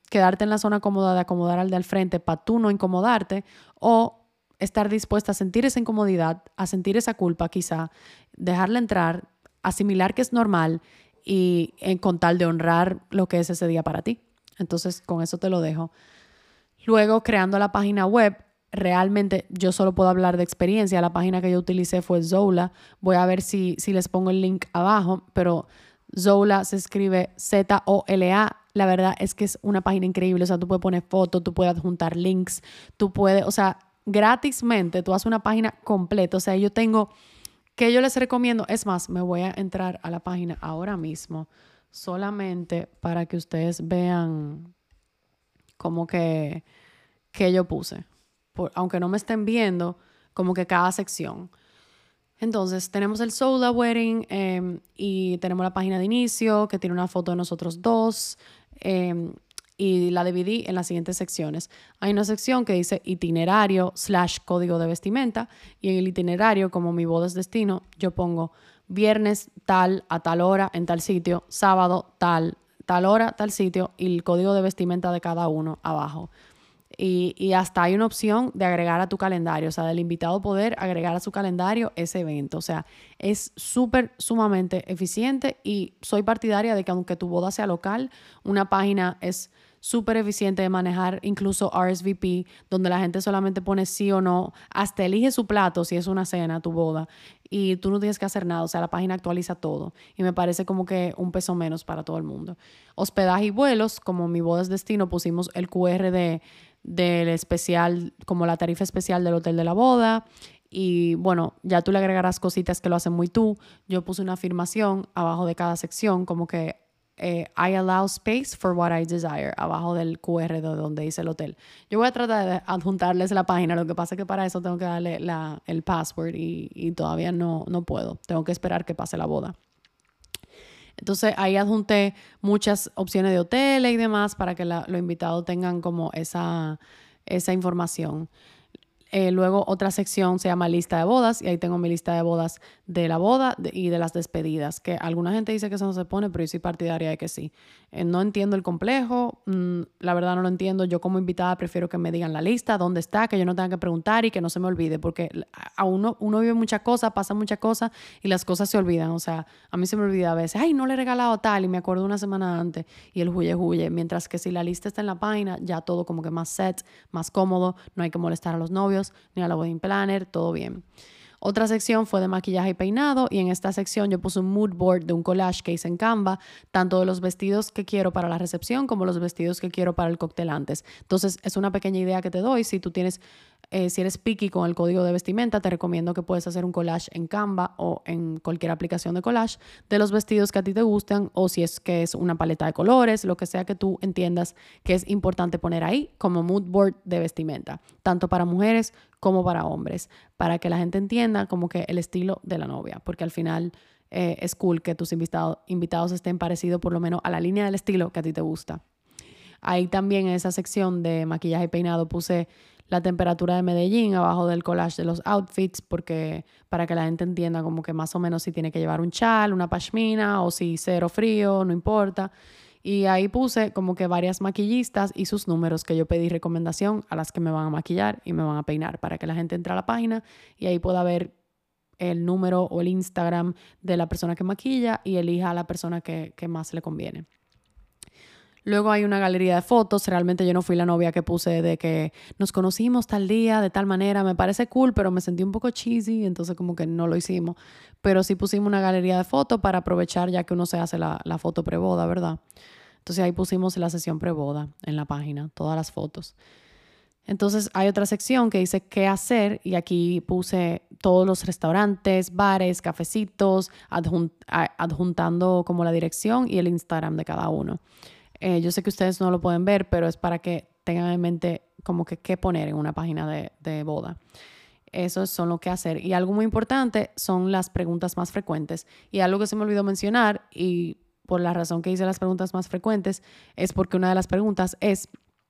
quedarte en la zona cómoda de acomodar al de al frente para tú no incomodarte, o estar dispuesta a sentir esa incomodidad, a sentir esa culpa quizá, dejarla entrar, asimilar que es normal y con tal de honrar lo que es ese día para ti. Entonces, con eso te lo dejo. Luego, creando la página web, realmente yo solo puedo hablar de experiencia. La página que yo utilicé fue Zola. Voy a ver si les pongo el link abajo, pero Zola se escribe Zola. La verdad es que es una página increíble. O sea, tú puedes poner fotos, tú puedes adjuntar links, tú puedes, o sea, gratismente tú haces una página completa. O sea, yo tengo, que yo les recomiendo, es más, me voy a entrar a la página ahora mismo, solamente para que ustedes vean como que yo puse. Aunque no me estén viendo, como que cada sección. Entonces, tenemos el Soda Wedding y tenemos la página de inicio que tiene una foto de nosotros dos y la dividí en las siguientes secciones. Hay una sección que dice itinerario / código de vestimenta y en el itinerario, como mi boda es destino, yo pongo viernes tal a tal hora en tal sitio, sábado tal hora, tal sitio y el código de vestimenta de cada uno abajo. Y hasta hay una opción de agregar a tu calendario, o sea, del invitado poder agregar a su calendario ese evento. O sea, es sumamente eficiente y soy partidaria de que aunque tu boda sea local, una página es súper eficiente de manejar, incluso RSVP, donde la gente solamente pone sí o no, hasta elige su plato si es una cena, tu boda, y tú no tienes que hacer nada, o sea, la página actualiza todo y me parece como que un peso menos para todo el mundo. Hospedaje y vuelos, como mi boda es destino, pusimos el QR del especial, como la tarifa especial del hotel de la boda. Y bueno, ya tú le agregarás cositas que lo hacen muy tú. Yo puse una afirmación abajo de cada sección, como que I allow space for what I desire, abajo del QR de donde dice el hotel. Yo voy a tratar de adjuntarles la página, lo que pasa es que para eso tengo que darle el password y todavía no puedo. Tengo que esperar que pase la boda. Entonces ahí adjunté muchas opciones de hoteles y demás para que los invitados tengan como esa información. Luego otra sección se llama lista de bodas y ahí tengo mi lista de bodas de la boda y de las despedidas, que alguna gente dice que eso no se pone, pero yo soy partidaria de que sí. No entiendo el complejo, la verdad no lo entiendo. Yo como invitada prefiero que me digan la lista, dónde está, que yo no tenga que preguntar y que no se me olvide, porque a uno vive muchas cosas, pasa muchas cosas y las cosas se olvidan. O sea, a mí se me olvida a veces, ay, no le he regalado tal y me acuerdo una semana antes y el huye, mientras que si la lista está en la página, ya todo como que más set, más cómodo, no hay que molestar a los novios ni a la wedding planner, todo bien. Otra sección fue de maquillaje y peinado y en esta sección yo puse un mood board de un collage que hice en Canva, tanto de los vestidos que quiero para la recepción como los vestidos que quiero para el cóctel antes. Entonces es una pequeña idea que te doy. Si tú tienes, si eres picky con el código de vestimenta, te recomiendo que puedes hacer un collage en Canva o en cualquier aplicación de collage de los vestidos que a ti te gustan, o si es que es una paleta de colores, lo que sea que tú entiendas que es importante poner ahí como mood board de vestimenta, tanto para mujeres como para hombres, para que la gente entienda como que el estilo de la novia, porque al final es cool que tus invitados estén parecidos por lo menos a la línea del estilo que a ti te gusta. Ahí también en esa sección de maquillaje y peinado puse la temperatura de Medellín abajo del collage de los outfits, porque para que la gente entienda como que más o menos si tiene que llevar un chal, una pashmina o si cero frío, no importa. Y ahí puse como que varias maquillistas y sus números que yo pedí recomendación a las que me van a maquillar y me van a peinar, para que la gente entre a la página y ahí pueda ver el número o el Instagram de la persona que maquilla y elija a la persona que más le conviene. Luego hay una galería de fotos. Realmente yo no fui la novia que puse de que nos conocimos tal día, de tal manera. Me parece cool, pero me sentí un poco cheesy, entonces como que no lo hicimos. Pero sí pusimos una galería de fotos para aprovechar ya que uno se hace la foto preboda, ¿verdad? Entonces ahí pusimos la sesión preboda en la página, todas las fotos. Entonces hay otra sección que dice qué hacer y aquí puse todos los restaurantes, bares, cafecitos, adjuntando como la dirección y el Instagram de cada uno. Yo sé que ustedes no lo pueden ver, pero es para que tengan en mente como que qué poner en una página de boda. Eso son lo que hacer. Y algo muy importante son las preguntas más frecuentes. Y algo que se me olvidó mencionar, y por la razón que hice las preguntas más frecuentes, es porque una de las preguntas es,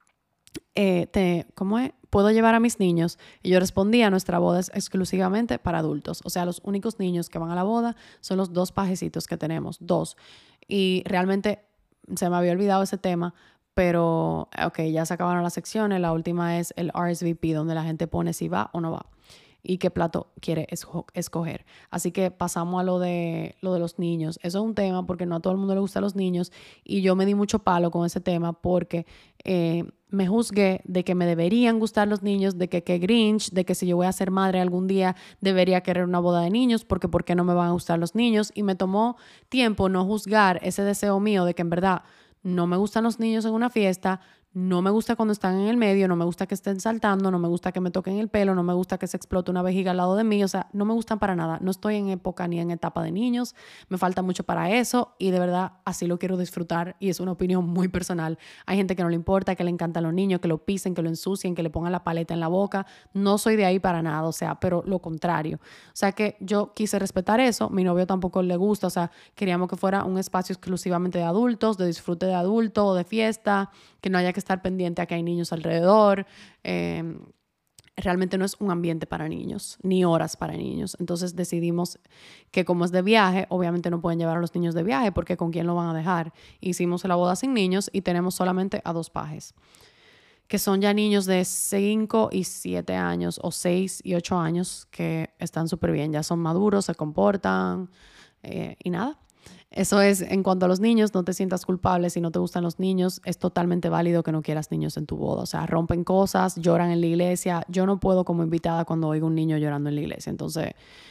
¿cómo es? ¿Puedo llevar a mis niños? Y yo respondía, nuestra boda es exclusivamente para adultos. O sea, los únicos niños que van a la boda son los 2 pajecitos que tenemos, 2. Y realmente se me había olvidado ese tema, pero ok, ya se acabaron las secciones. La última es el RSVP, donde la gente pone si va o no va y qué plato quiere escoger. Así que pasamos a lo de los niños. Eso es un tema porque no a todo el mundo le gustan los niños y yo me di mucho palo con ese tema porque me juzgué de que me deberían gustar los niños, de que Grinch, de que si yo voy a ser madre algún día debería querer una boda de niños porque ¿por qué no me van a gustar los niños? Y me tomó tiempo no juzgar ese deseo mío de que en verdad no me gustan los niños en una fiesta, no me gusta cuando están en el medio, no me gusta que estén saltando, no me gusta que me toquen el pelo, no me gusta que se explote una vejiga al lado de mí, o sea, no me gustan para nada. No estoy en época ni en etapa de niños, me falta mucho para eso y de verdad así lo quiero disfrutar y es una opinión muy personal. Hay gente que no le importa, que le encantan los niños, que lo pisen, que lo ensucien, que le pongan la paleta en la boca. No soy de ahí para nada, o sea, pero lo contrario. O sea que yo quise respetar eso, mi novio tampoco le gusta, o sea, queríamos que fuera un espacio exclusivamente de adultos, de disfrute de adulto o de fiesta, que no haya que estar pendiente a que hay niños alrededor. Realmente no es un ambiente para niños, ni horas para niños. Entonces decidimos que como es de viaje, obviamente no pueden llevar a los niños de viaje porque ¿con quién lo van a dejar? Hicimos la boda sin niños y tenemos solamente a 2 pajes, que son ya niños de 5 y 7 años o 6 y 8 años que están súper bien, ya son maduros, se comportan y nada. Eso es en cuanto a los niños, no te sientas culpable si no te gustan los niños, es totalmente válido que no quieras niños en tu boda, o sea, rompen cosas, lloran en la iglesia, yo no puedo como invitada cuando oigo un niño llorando en la iglesia, entonces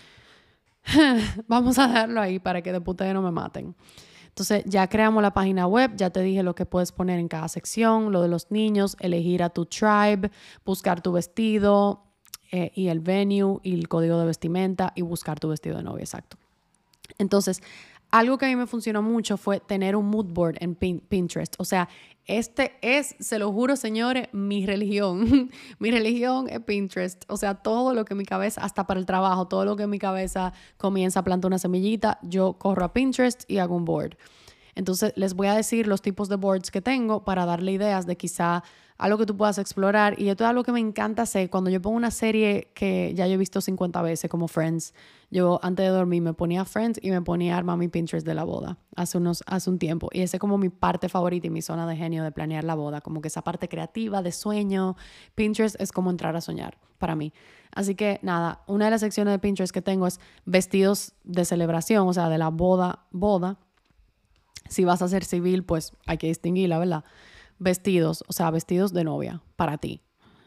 vamos a dejarlo ahí para que de puta no me maten. Entonces ya creamos la página web, ya te dije lo que puedes poner en cada sección, lo de los niños, elegir a tu tribe, buscar tu vestido y el venue y el código de vestimenta y buscar tu vestido de novia, exacto. Entonces, algo que a mí me funcionó mucho fue tener un mood board en Pinterest. O sea, se lo juro, señores, mi religión. Mi religión es Pinterest. O sea, todo lo que mi cabeza, hasta para el trabajo, todo lo que mi cabeza comienza a plantar una semillita, yo corro a Pinterest y hago un board. Entonces, les voy a decir los tipos de boards que tengo para darle ideas de quizá algo que tú puedas explorar. Y esto es algo que me encanta hacer. Cuando yo pongo una serie que ya yo he visto 50 veces, como Friends, yo antes de dormir me ponía Friends y me ponía a armar mi Pinterest de la boda hace un tiempo. Y esa es como mi parte favorita y mi zona de genio de planear la boda. Como que esa parte creativa, de sueño. Pinterest es como entrar a soñar para mí. Así que nada, una de las secciones de Pinterest que tengo es vestidos de celebración, o sea, de la boda. Si vas a ser civil, pues hay que distinguirla, ¿verdad? Vestidos, o sea, vestidos de novia para ti.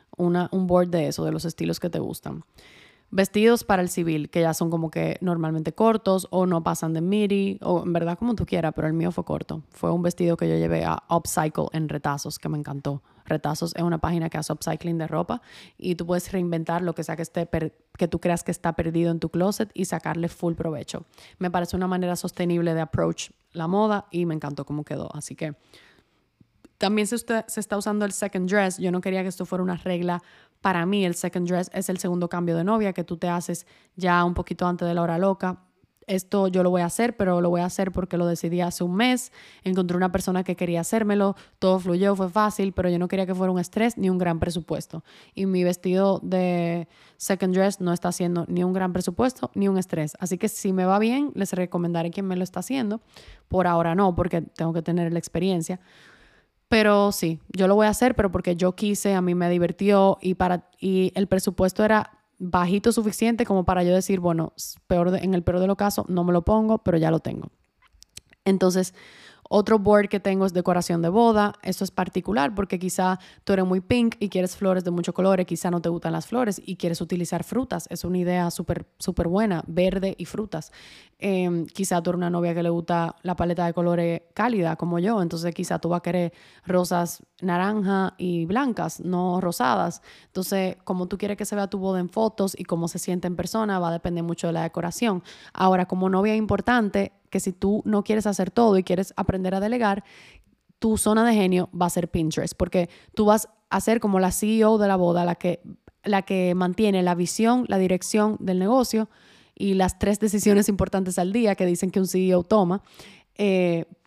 Un board de eso, de los estilos que te gustan. Vestidos para el civil, que ya son como que normalmente cortos o no pasan de midi, o en verdad como tú quieras, pero el mío fue corto. Fue un vestido que yo llevé a Upcycle en Retazos, que me encantó. Retazos es una página que hace upcycling de ropa y tú puedes reinventar lo que sea que tú creas que está perdido en tu closet y sacarle full provecho. Me parece una manera sostenible de approach la moda y me encantó cómo quedó. Así que también se está usando el second dress. Yo no quería que esto fuera una regla para mí. El second dress es el segundo cambio de novia que tú te haces ya un poquito antes de la hora loca. Esto yo lo voy a hacer, pero lo voy a hacer porque lo decidí hace un mes. Encontré una persona que quería hacérmelo. Todo fluyó, fue fácil, pero yo no quería que fuera un estrés ni un gran presupuesto. Y mi vestido de second dress no está haciendo ni un gran presupuesto ni un estrés. Así que si me va bien, les recomendaré quién me lo está haciendo. Por ahora no, porque tengo que tener la experiencia. Pero sí, yo lo voy a hacer, pero porque yo quise, a mí me divirtió y el presupuesto era bajito suficiente como para yo decir, bueno, en el peor de los casos no me lo pongo, pero ya lo tengo. Entonces, otro board que tengo es decoración de boda. Esto es particular porque quizá tú eres muy pink y quieres flores de muchos colores, quizá no te gustan las flores y quieres utilizar frutas. Es una idea súper súper buena, verde y frutas. Quizá tú eres una novia que le gusta la paleta de colores cálida como yo, entonces quizá tú vas a querer rosas naranja y blancas, no rosadas. Entonces, como tú quieres que se vea tu boda en fotos y cómo se siente en persona, va a depender mucho de la decoración. Ahora, como novia es importante que si tú no quieres hacer todo y quieres aprender a delegar, tu zona de genio va a ser Pinterest, porque tú vas a ser como la CEO de la boda, la que mantiene la visión, la dirección del negocio y las 3 decisiones importantes al día que dicen que un CEO toma.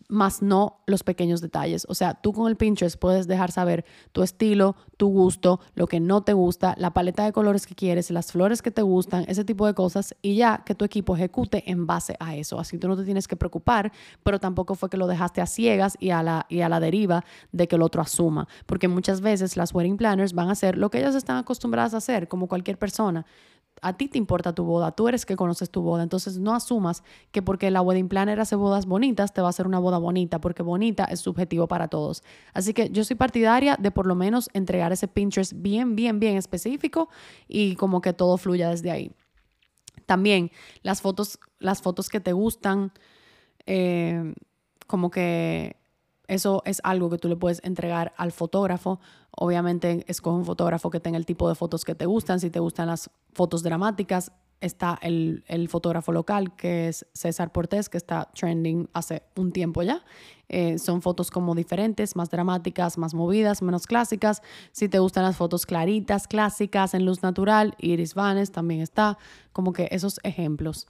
más no los pequeños detalles. O sea, tú con el Pinterest puedes dejar saber tu estilo, tu gusto, lo que no te gusta, la paleta de colores que quieres, las flores que te gustan, ese tipo de cosas, y ya que tu equipo ejecute en base a eso. Así tú no te tienes que preocupar, pero tampoco fue que lo dejaste a ciegas y a la deriva de que el otro asuma. Porque muchas veces las wedding planners van a hacer lo que ellas están acostumbradas a hacer, como cualquier persona. A ti te importa tu boda, tú eres que conoces tu boda, entonces no asumas que porque la wedding planner hace bodas bonitas, te va a hacer una boda bonita, porque bonita es subjetivo para todos. Así que yo soy partidaria de por lo menos entregar ese Pinterest bien, bien, bien específico y como que todo fluya desde ahí. También las fotos que te gustan, como que eso es algo que tú le puedes entregar al fotógrafo. Obviamente, escoge un fotógrafo que tenga el tipo de fotos que te gustan. Si te gustan las fotos dramáticas, está el fotógrafo local, que es César Portés, que está trending hace un tiempo ya. Son fotos como diferentes, más dramáticas, más movidas, menos clásicas. Si te gustan las fotos claritas, clásicas, en luz natural, Iris Vanes también está. Como que esos ejemplos.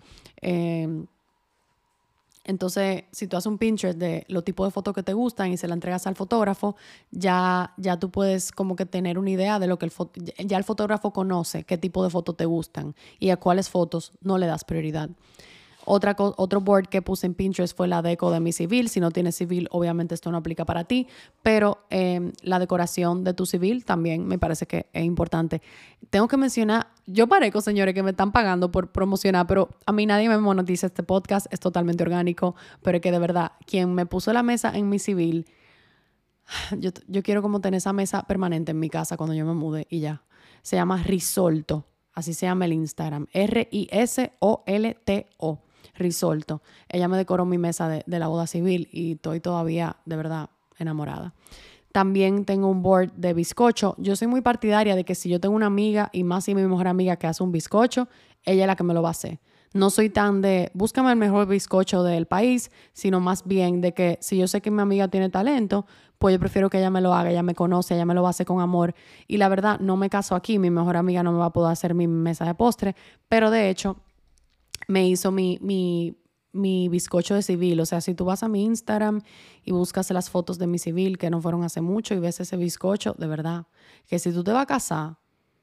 Entonces, si tú haces un Pinterest de los tipos de fotos que te gustan y se la entregas al fotógrafo, ya tú puedes como que tener una idea de lo que ya el fotógrafo conoce qué tipo de fotos te gustan y a cuáles fotos no le das prioridad. Otro board que puse en Pinterest fue la deco de mi civil. Si no tienes civil, obviamente esto no aplica para ti, pero la decoración de tu civil también me parece que es importante. Tengo que mencionar, yo parezco, señores, que me están pagando por promocionar, pero a mí nadie me monetiza este podcast, es totalmente orgánico, pero es que de verdad, quien me puso la mesa en mi civil, yo quiero como tener esa mesa permanente en mi casa cuando yo me mude y ya. Se llama Risolto, así se llama el Instagram, Risolto. Risolto. Ella me decoró mi mesa de la boda civil y estoy todavía, de verdad, enamorada. También tengo un board de bizcocho. Yo soy muy partidaria de que si yo tengo una amiga, y más si mi mejor amiga que hace un bizcocho, ella es la que me lo va a hacer. No soy tan de, búscame el mejor bizcocho del país, sino más bien de que si yo sé que mi amiga tiene talento, pues yo prefiero que ella me lo haga, ella me conoce, ella me lo va a hacer con amor. Y la verdad, no me caso aquí, mi mejor amiga no me va a poder hacer mi mesa de postre, pero de hecho me hizo mi bizcocho de civil. O sea, si tú vas a mi Instagram y buscas las fotos de mi civil que no fueron hace mucho y ves ese bizcocho, de verdad, que si tú te vas a casar,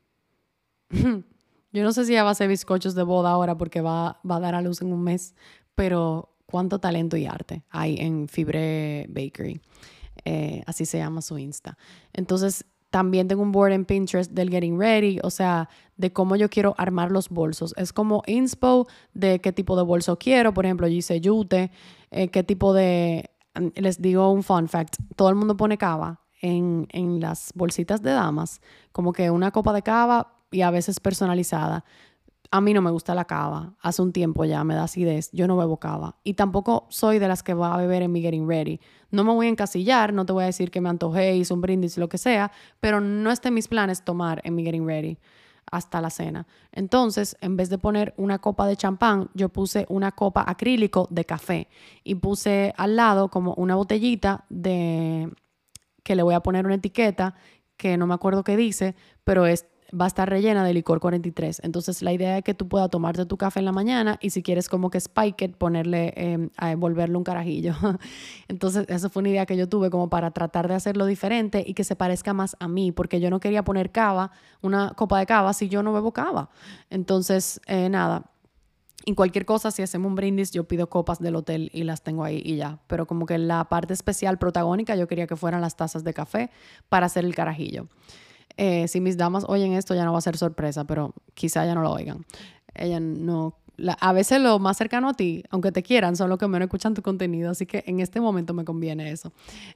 yo no sé si ella va a hacer bizcochos de boda ahora porque va a dar a luz en un mes, pero cuánto talento y arte hay en Fibre Bakery. Así se llama su Insta. Entonces, también tengo un board en Pinterest del Getting Ready, o sea, de cómo yo quiero armar los bolsos. Es como inspo de qué tipo de bolso quiero. Por ejemplo, yo hice yute, qué tipo de... Les digo un fun fact. Todo el mundo pone cava en las bolsitas de damas, como que una copa de cava y a veces personalizada. A mí no me gusta la cava. Hace un tiempo ya me da acidez. Yo no bebo cava. Y tampoco soy de las que va a beber en mi Getting Ready. No me voy a encasillar, no te voy a decir que me antojé, hice un brindis, lo que sea, pero no está en mis planes tomar en mi Getting Ready hasta la cena. Entonces, en vez de poner una copa de champán, yo puse una copa acrílico de café y puse al lado como una botellita de que le voy a poner una etiqueta que no me acuerdo qué dice, pero va a estar rellena de licor 43. Entonces, la idea es que tú puedas tomarte tu café en la mañana y si quieres como que spike it, ponerle, volverle un carajillo. Entonces, esa fue una idea que yo tuve como para tratar de hacerlo diferente y que se parezca más a mí, porque yo no quería poner cava, una copa de cava, si yo no bebo cava. Entonces, nada. Y cualquier cosa, si hacemos un brindis, yo pido copas del hotel y las tengo ahí y ya. Pero como que la parte especial protagónica, yo quería que fueran las tazas de café para hacer el carajillo. Si mis damas oyen esto, ya no va a ser sorpresa, pero quizá ya no lo oigan. Ella no... a veces lo más cercano a ti, aunque te quieran, son los que menos escuchan tu contenido. Así que en este momento me conviene eso.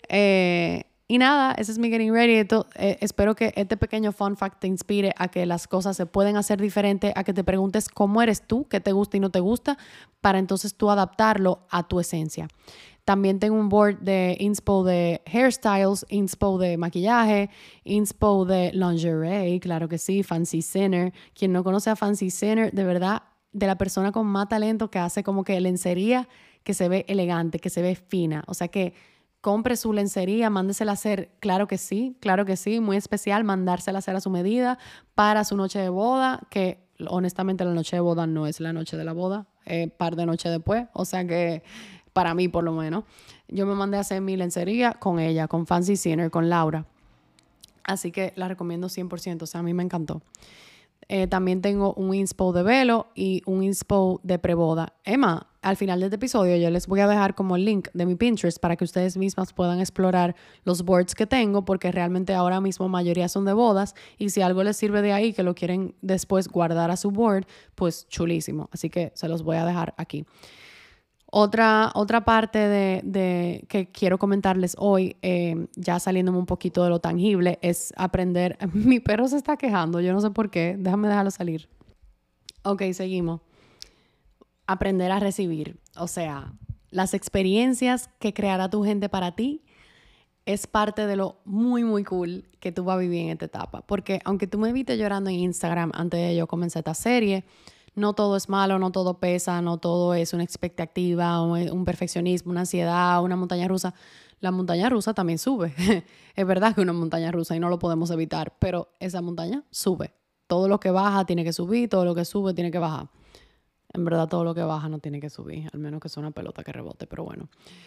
Y nada, ese es mi Getting Ready. Espero que este pequeño fun fact te inspire a que las cosas se pueden hacer diferente, a que te preguntes cómo eres tú, qué te gusta y no te gusta, para entonces tú adaptarlo a tu esencia. También tengo un board de inspo de hairstyles, inspo de maquillaje, inspo de lingerie, claro que sí, Fancy Sinner. Quien no conoce a Fancy Sinner, de verdad, de la persona con más talento que hace como que lencería que se ve elegante, que se ve fina. O sea que compre su lencería, mándesela a hacer, claro que sí, muy especial, mandársela a hacer a su medida para su noche de boda, que honestamente la noche de boda no es la noche de la boda, par de noches después, o sea que para mí por lo menos. Yo me mandé a hacer mi lencería con ella, con Fancy Sinner, con Laura. Así que la recomiendo 100%, o sea, a mí me encantó. También tengo un inspo de velo y un inspo de preboda. Emma, al final de este episodio yo les voy a dejar como el link de mi Pinterest para que ustedes mismas puedan explorar los boards que tengo, porque realmente ahora mismo mayoría son de bodas, y si algo les sirve de ahí que lo quieren después guardar a su board, pues chulísimo. Así que se los voy a dejar aquí. Otra parte de que quiero comentarles hoy, ya saliéndome un poquito de lo tangible, es aprender. Mi perro se está quejando, yo no sé por qué. Déjame dejarlo salir. Ok, seguimos. Aprender a recibir. O sea, las experiencias que creará tu gente para ti es parte de lo muy, muy cool que tú vas a vivir en esta etapa. Porque aunque tú me viste llorando en Instagram antes de yo comenzar esta serie, no todo es malo, no todo pesa, no todo es una expectativa, un perfeccionismo, una ansiedad, una montaña rusa. La montaña rusa también sube. Es verdad que es una montaña rusa y no lo podemos evitar, pero esa montaña sube. Todo lo que baja tiene que subir, todo lo que sube tiene que bajar. En verdad, todo lo que baja no tiene que subir, al menos que sea una pelota que rebote, pero bueno.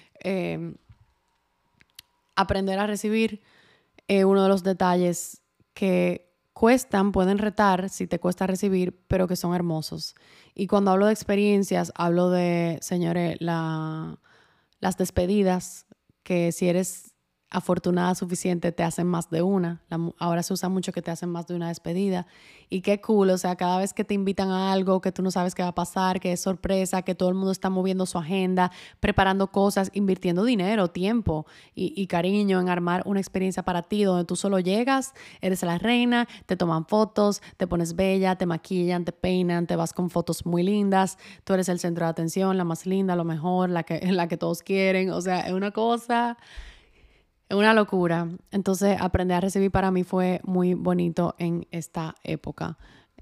Aprender a recibir es uno de los detalles que cuestan, pueden retar si te cuesta recibir, pero que son hermosos. Y cuando hablo de experiencias, hablo de, señores, las despedidas, que si eres afortunada suficiente te hacen más de una. Ahora se usa mucho que te hacen más de una despedida. Y qué cool, o sea, cada vez que te invitan a algo que tú no sabes qué va a pasar, que es sorpresa, que todo el mundo está moviendo su agenda, preparando cosas, invirtiendo dinero, tiempo y cariño en armar una experiencia para ti donde tú solo llegas, eres la reina, te toman fotos, te pones bella, te maquillan, te peinan, te vas con fotos muy lindas, tú eres el centro de atención, la más linda, lo mejor, la que todos quieren. O sea, es una cosa... Es una locura. Entonces, aprender a recibir para mí fue muy bonito en esta época.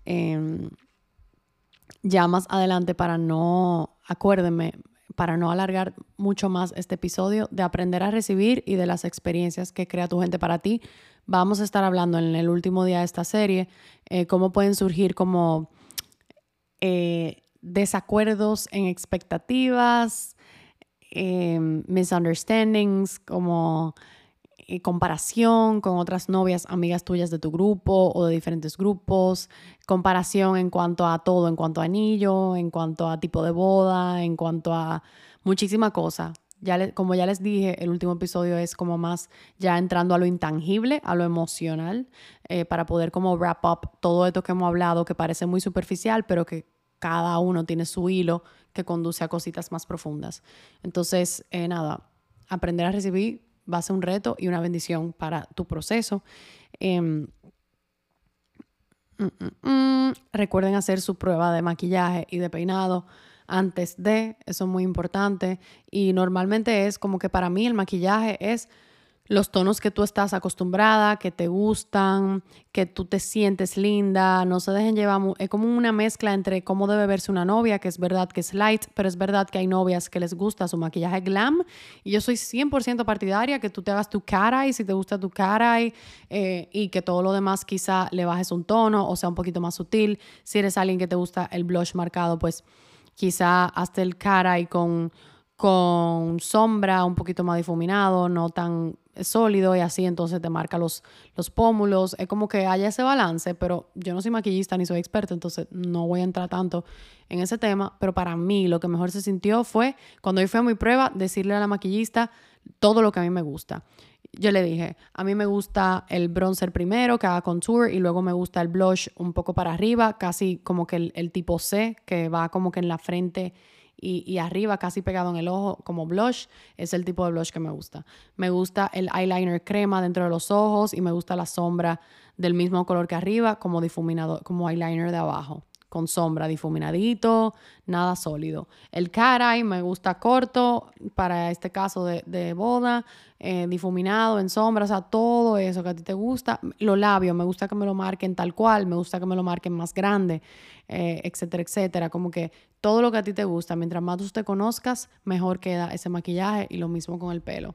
Ya más adelante, acuérdenme, para no alargar mucho más este episodio, de aprender a recibir y de las experiencias que crea tu gente para ti, vamos a estar hablando en el último día de esta serie, cómo pueden surgir como desacuerdos en expectativas, misunderstandings, como comparación con otras novias, amigas tuyas de tu grupo o de diferentes grupos, comparación en cuanto a todo, en cuanto a anillo, en cuanto a tipo de boda, en cuanto a muchísima cosa. Como ya les dije, el último episodio es como más ya entrando a lo intangible, a lo emocional, para poder como wrap up todo esto que hemos hablado, que parece muy superficial, pero que cada uno tiene su hilo que conduce a cositas más profundas. Entonces, nada, aprender a recibir va a ser un reto y una bendición para tu proceso. Recuerden hacer su prueba de maquillaje y de peinado antes de, eso es muy importante. Y normalmente es como que para mí el maquillaje es los tonos que tú estás acostumbrada, que te gustan, que tú te sientes linda, no se dejen llevar. Es como una mezcla entre cómo debe verse una novia, que es verdad que es light, pero es verdad que hay novias que les gusta su maquillaje glam. Y yo soy 100% partidaria que tú te hagas tu cara y si te gusta tu cara y que todo lo demás quizá le bajes un tono o sea un poquito más sutil. Si eres alguien que te gusta el blush marcado, pues quizá hazte el cara y con sombra un poquito más difuminado, no tan sólido, y así entonces te marca los pómulos. Es como que haya ese balance, pero yo no soy maquillista ni soy experta, entonces no voy a entrar tanto en ese tema. Pero para mí lo que mejor se sintió fue cuando yo fui a mi prueba decirle a la maquillista todo lo que a mí me gusta. Yo le dije, a mí me gusta el bronzer primero, que haga contour, y luego me gusta el blush un poco para arriba, casi como que el tipo C, que va como que en la frente y arriba, casi pegado en el ojo, como blush. Es el tipo de blush que me gusta. Me gusta el eyeliner crema dentro de los ojos y me gusta la sombra del mismo color que arriba, como difuminado, como eyeliner de abajo, con sombra, difuminadito, nada sólido. El cat eye me gusta corto, para este caso de boda, difuminado, en sombra, o sea, todo eso que a ti te gusta. Los labios, me gusta que me lo marquen tal cual, me gusta que me lo marquen más grande, etcétera, etcétera. Como que todo lo que a ti te gusta, mientras más tú te conozcas, mejor queda ese maquillaje, y lo mismo con el pelo.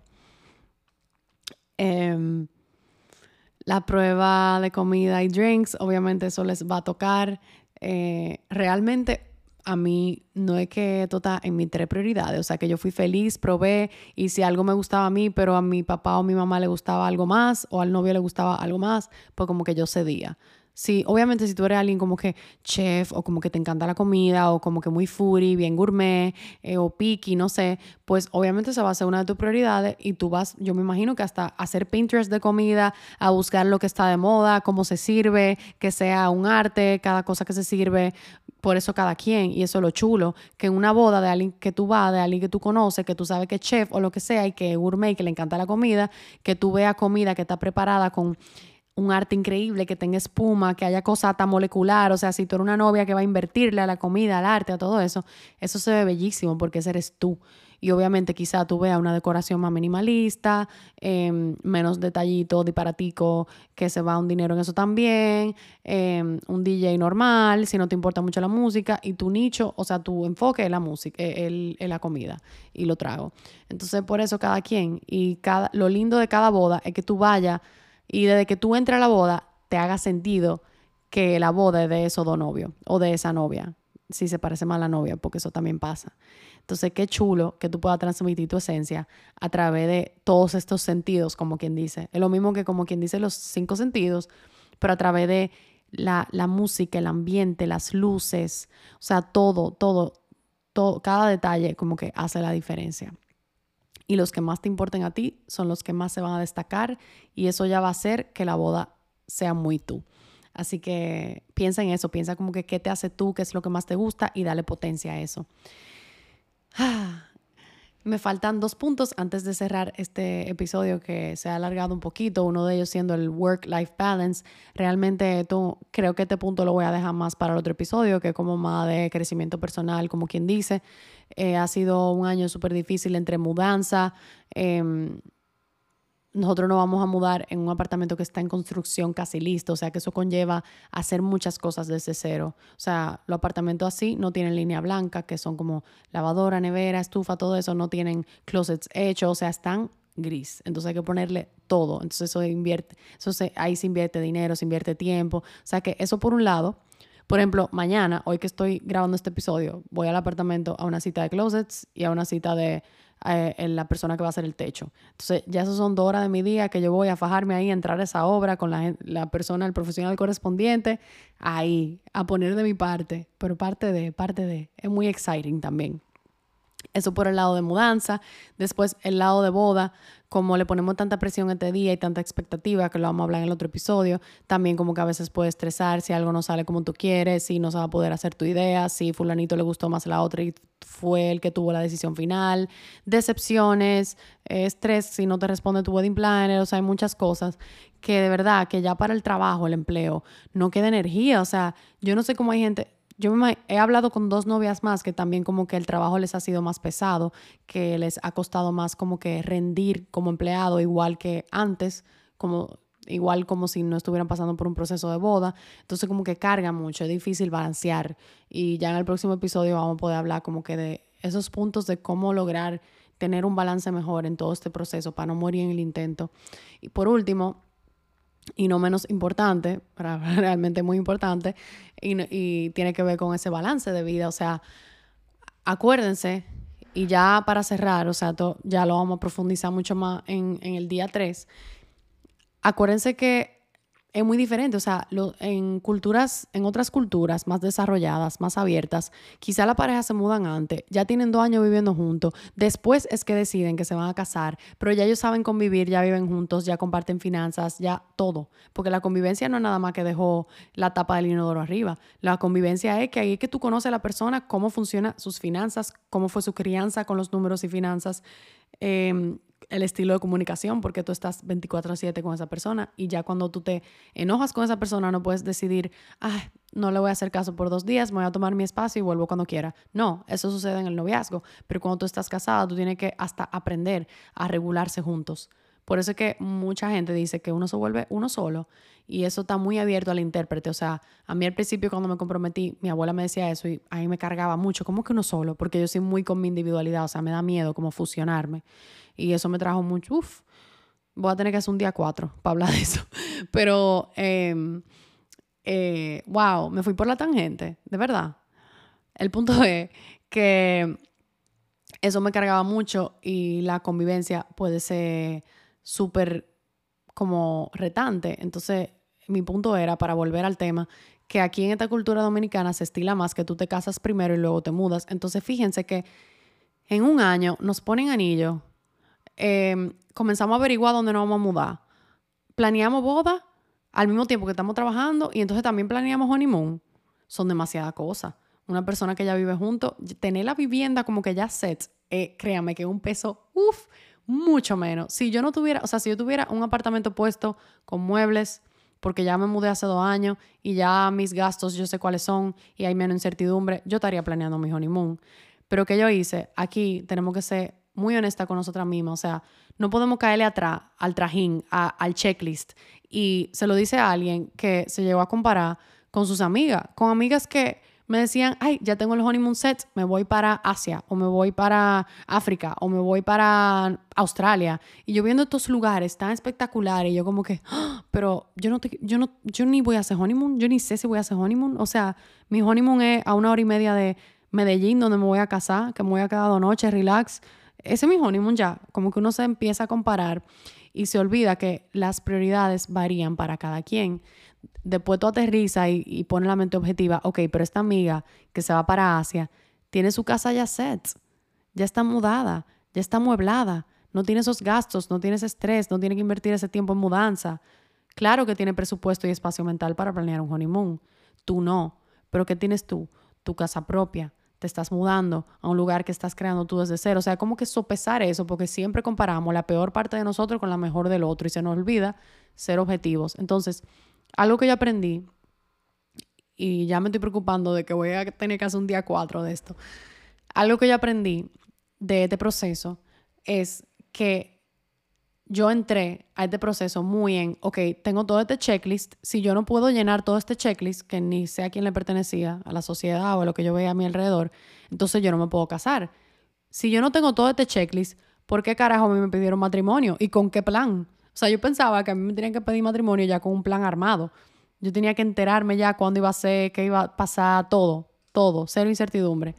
La prueba de comida y drinks, obviamente eso les va a tocar. Realmente a mí no es que esto está en mis 3 prioridades. O sea, que yo fui feliz, probé, y si algo me gustaba a mí, pero a mi papá o mi mamá le gustaba algo más, o al novio le gustaba algo más, pues como que yo cedía. Sí, obviamente si tú eres alguien como que chef, o como que te encanta la comida, o como que muy foodie, bien gourmet, o picky, no sé, pues obviamente esa va a ser una de tus prioridades, y tú vas, yo me imagino que hasta hacer Pinterest de comida, a buscar lo que está de moda, cómo se sirve, que sea un arte, cada cosa que se sirve, por eso cada quien, y eso es lo chulo, que en una boda de alguien que tú vas, de alguien que tú conoces, que tú sabes que es chef o lo que sea, y que es gourmet y que le encanta la comida, que tú veas comida que está preparada con un arte increíble, que tenga espuma, que haya cosa hasta molecular. O sea, si tú eres una novia que va a invertirle a la comida, al arte, a todo eso, eso se ve bellísimo porque ese eres tú. Y obviamente quizá tú veas una decoración más minimalista, menos detallito, disparatico, que se va un dinero en eso también, un DJ normal, si no te importa mucho la música, y tu nicho, o sea, tu enfoque es la música, es la comida y lo trago. Entonces, por eso cada quien, y lo lindo de cada boda es que tú vayas y desde que tú entres a la boda, te haga sentido que la boda es de esos dos novios o de esa novia, si se parece más a la novia, porque eso también pasa. Entonces, qué chulo que tú puedas transmitir tu esencia a través de todos estos sentidos, como quien dice. Es lo mismo que como quien dice los 5 sentidos, pero a través de la música, el ambiente, las luces, o sea, todo, cada detalle como que hace la diferencia. Y los que más te importen a ti son los que más se van a destacar, y eso ya va a hacer que la boda sea muy tú. Así que piensa en eso, piensa como que qué te hace tú, qué es lo que más te gusta, y dale potencia a eso. Me faltan 2 puntos antes de cerrar este episodio, que se ha alargado un poquito, uno de ellos siendo el work-life balance. Realmente creo que este punto lo voy a dejar más para el otro episodio, que es como más de crecimiento personal, como quien dice. Ha sido un año súper difícil entre mudanza. Nosotros nos vamos a mudar en un apartamento que está en construcción casi listo, o sea que eso conlleva hacer muchas cosas desde cero. O sea, los apartamentos así no tienen línea blanca, que son como lavadora, nevera, estufa, todo eso, no tienen closets hechos, o sea, están gris. Entonces hay que ponerle todo. Entonces ahí se invierte dinero, se invierte tiempo. O sea que eso por un lado. Por ejemplo, mañana, hoy que estoy grabando este episodio, voy al apartamento a una cita de closets y a una cita de la persona que va a hacer el techo. Entonces, ya esos son 2 horas de mi día que yo voy a fajarme ahí, a entrar a esa obra con la persona, el profesional correspondiente, ahí, a poner de mi parte. Pero parte de, es muy exciting también. Eso por el lado de mudanza. Después, el lado de boda, como le ponemos tanta presión este día y tanta expectativa, que lo vamos a hablar en el otro episodio, también como que a veces puede estresar si algo no sale como tú quieres, si no se va a poder hacer tu idea, si fulanito le gustó más la otra y fue el que tuvo la decisión final, decepciones, estrés si no te responde tu wedding planner. O sea, hay muchas cosas que de verdad que ya para el trabajo, el empleo, no queda energía. O sea, yo no sé cómo hay gente. He hablado con 2 novias más que también como que el trabajo les ha sido más pesado, que les ha costado más como que rendir como empleado igual que antes, igual como si no estuvieran pasando por un proceso de boda. Entonces como que carga mucho, es difícil balancear. Y ya en el próximo episodio vamos a poder hablar como que de esos puntos de cómo lograr tener un balance mejor en todo este proceso para no morir en el intento. Y por último, y no menos importante, pero realmente muy importante, y tiene que ver con ese balance de vida. O sea, acuérdense, y ya para cerrar, o sea, ya lo vamos a profundizar mucho más en el día 3. Acuérdense que es muy diferente. O sea, en otras culturas más desarrolladas, más abiertas, quizá la pareja se mudan antes, ya tienen 2 años viviendo juntos, después es que deciden que se van a casar, pero ya ellos saben convivir, ya viven juntos, ya comparten finanzas, ya todo. Porque la convivencia no es nada más que dejó la tapa del inodoro arriba. La convivencia es que ahí es que tú conoces a la persona, cómo funcionan sus finanzas, cómo fue su crianza con los números y finanzas, el estilo de comunicación, porque tú estás 24/7 con esa persona, y ya cuando tú te enojas con esa persona no puedes decidir, no le voy a hacer caso por 2 días, me voy a tomar mi espacio y vuelvo cuando quiera. No, eso sucede en el noviazgo, pero cuando tú estás casada tú tienes que hasta aprender a regularse juntos. Por eso es que mucha gente dice que uno se vuelve uno solo, y eso está muy abierto al intérprete. O sea, a mí al principio cuando me comprometí, mi abuela me decía eso y a mí me cargaba mucho. ¿Cómo que uno solo? Porque yo soy muy con mi individualidad, o sea, me da miedo como fusionarme. Y eso me trajo mucho, voy a tener que hacer un día 4 para hablar de eso. Pero, wow, me fui por la tangente, de verdad. El punto es que eso me cargaba mucho y la convivencia puede ser súper como retante. Entonces, mi punto era, para volver al tema, que aquí en esta cultura dominicana se estila más que tú te casas primero y luego te mudas. Entonces, fíjense que en un año nos ponen anillos, comenzamos a averiguar dónde nos vamos a mudar, planeamos boda al mismo tiempo que estamos trabajando y entonces también planeamos honeymoon. Son demasiadas cosas. Una persona que ya vive junto, tener la vivienda como que ya set, créame que es un peso, mucho menos. Si yo no tuviera, o sea, si yo tuviera un apartamento puesto con muebles, porque ya me mudé hace 2 años y ya mis gastos yo sé cuáles son y hay menos incertidumbre, yo estaría planeando mi honeymoon. Pero ¿qué yo hice? Aquí tenemos que ser muy honestas con nosotras mismas. O sea, no podemos caerle atrás al trajín, al checklist. Y se lo dice a alguien que se llegó a comparar con sus amigas, con amigas que me decían, ay, ya tengo el honeymoon set, me voy para Asia, o me voy para África, o me voy para Australia. Y yo viendo estos lugares tan espectaculares, y yo como que, "Ah, pero yo ni voy a hacer honeymoon, yo ni sé si voy a hacer honeymoon. O sea, mi honeymoon es a 1 hora y media de Medellín, donde me voy a casar, que me voy a quedar 2 noches, relax. Ese es mi honeymoon ya. Como que uno se empieza a comparar y se olvida que las prioridades varían para cada quien. Después tú aterrizas y pones la mente objetiva. Ok, pero esta amiga que se va para Asia tiene su casa ya set, ya está mudada, ya está amueblada, no tiene esos gastos, no tiene ese estrés, no tiene que invertir ese tiempo en mudanza. Claro que tiene presupuesto y espacio mental para planear un honeymoon. Tú no. Pero ¿qué tienes tú? Tu casa propia. Te estás mudando a un lugar que estás creando tú desde cero. O sea, como que sopesar eso, porque siempre comparamos la peor parte de nosotros con la mejor del otro y se nos olvida ser objetivos. Entonces, algo que yo aprendí, y ya me estoy preocupando de que voy a tener que hacer un día 4 de esto, algo que yo aprendí de este proceso es que yo entré a este proceso muy en, ok, tengo todo este checklist, si yo no puedo llenar todo este checklist, que ni sé a quién le pertenecía, a la sociedad o a lo que yo veía a mi alrededor, entonces yo no me puedo casar. Si yo no tengo todo este checklist, ¿por qué carajo a mí me pidieron matrimonio? ¿Y con qué plan? O sea, yo pensaba que a mí me tenían que pedir matrimonio ya con un plan armado. Yo tenía que enterarme ya cuándo iba a ser, qué iba a pasar, todo, cero incertidumbre.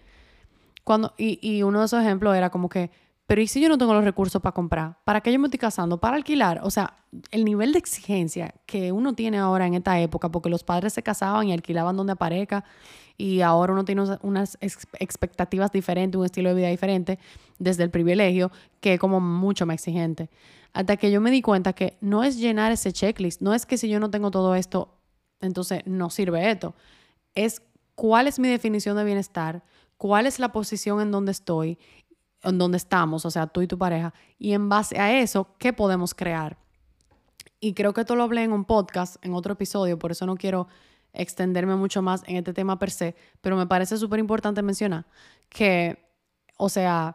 Y uno de esos ejemplos era como que, pero ¿y si yo no tengo los recursos para comprar? ¿Para qué yo me estoy casando? ¿Para alquilar? O sea, el nivel de exigencia que uno tiene ahora en esta época, porque los padres se casaban y alquilaban donde aparezca, y ahora uno tiene unas expectativas diferentes, un estilo de vida diferente, desde el privilegio, que es como mucho más exigente. Hasta que yo me di cuenta que no es llenar ese checklist, no es que si yo no tengo todo esto, entonces no sirve esto. Es cuál es mi definición de bienestar, cuál es la posición en donde estoy, en donde estamos, o sea, tú y tu pareja, y en base a eso, ¿qué podemos crear? Y creo que esto lo hablé en un podcast, en otro episodio, por eso no quiero extenderme mucho más en este tema per se, pero me parece súper importante mencionar que, o sea,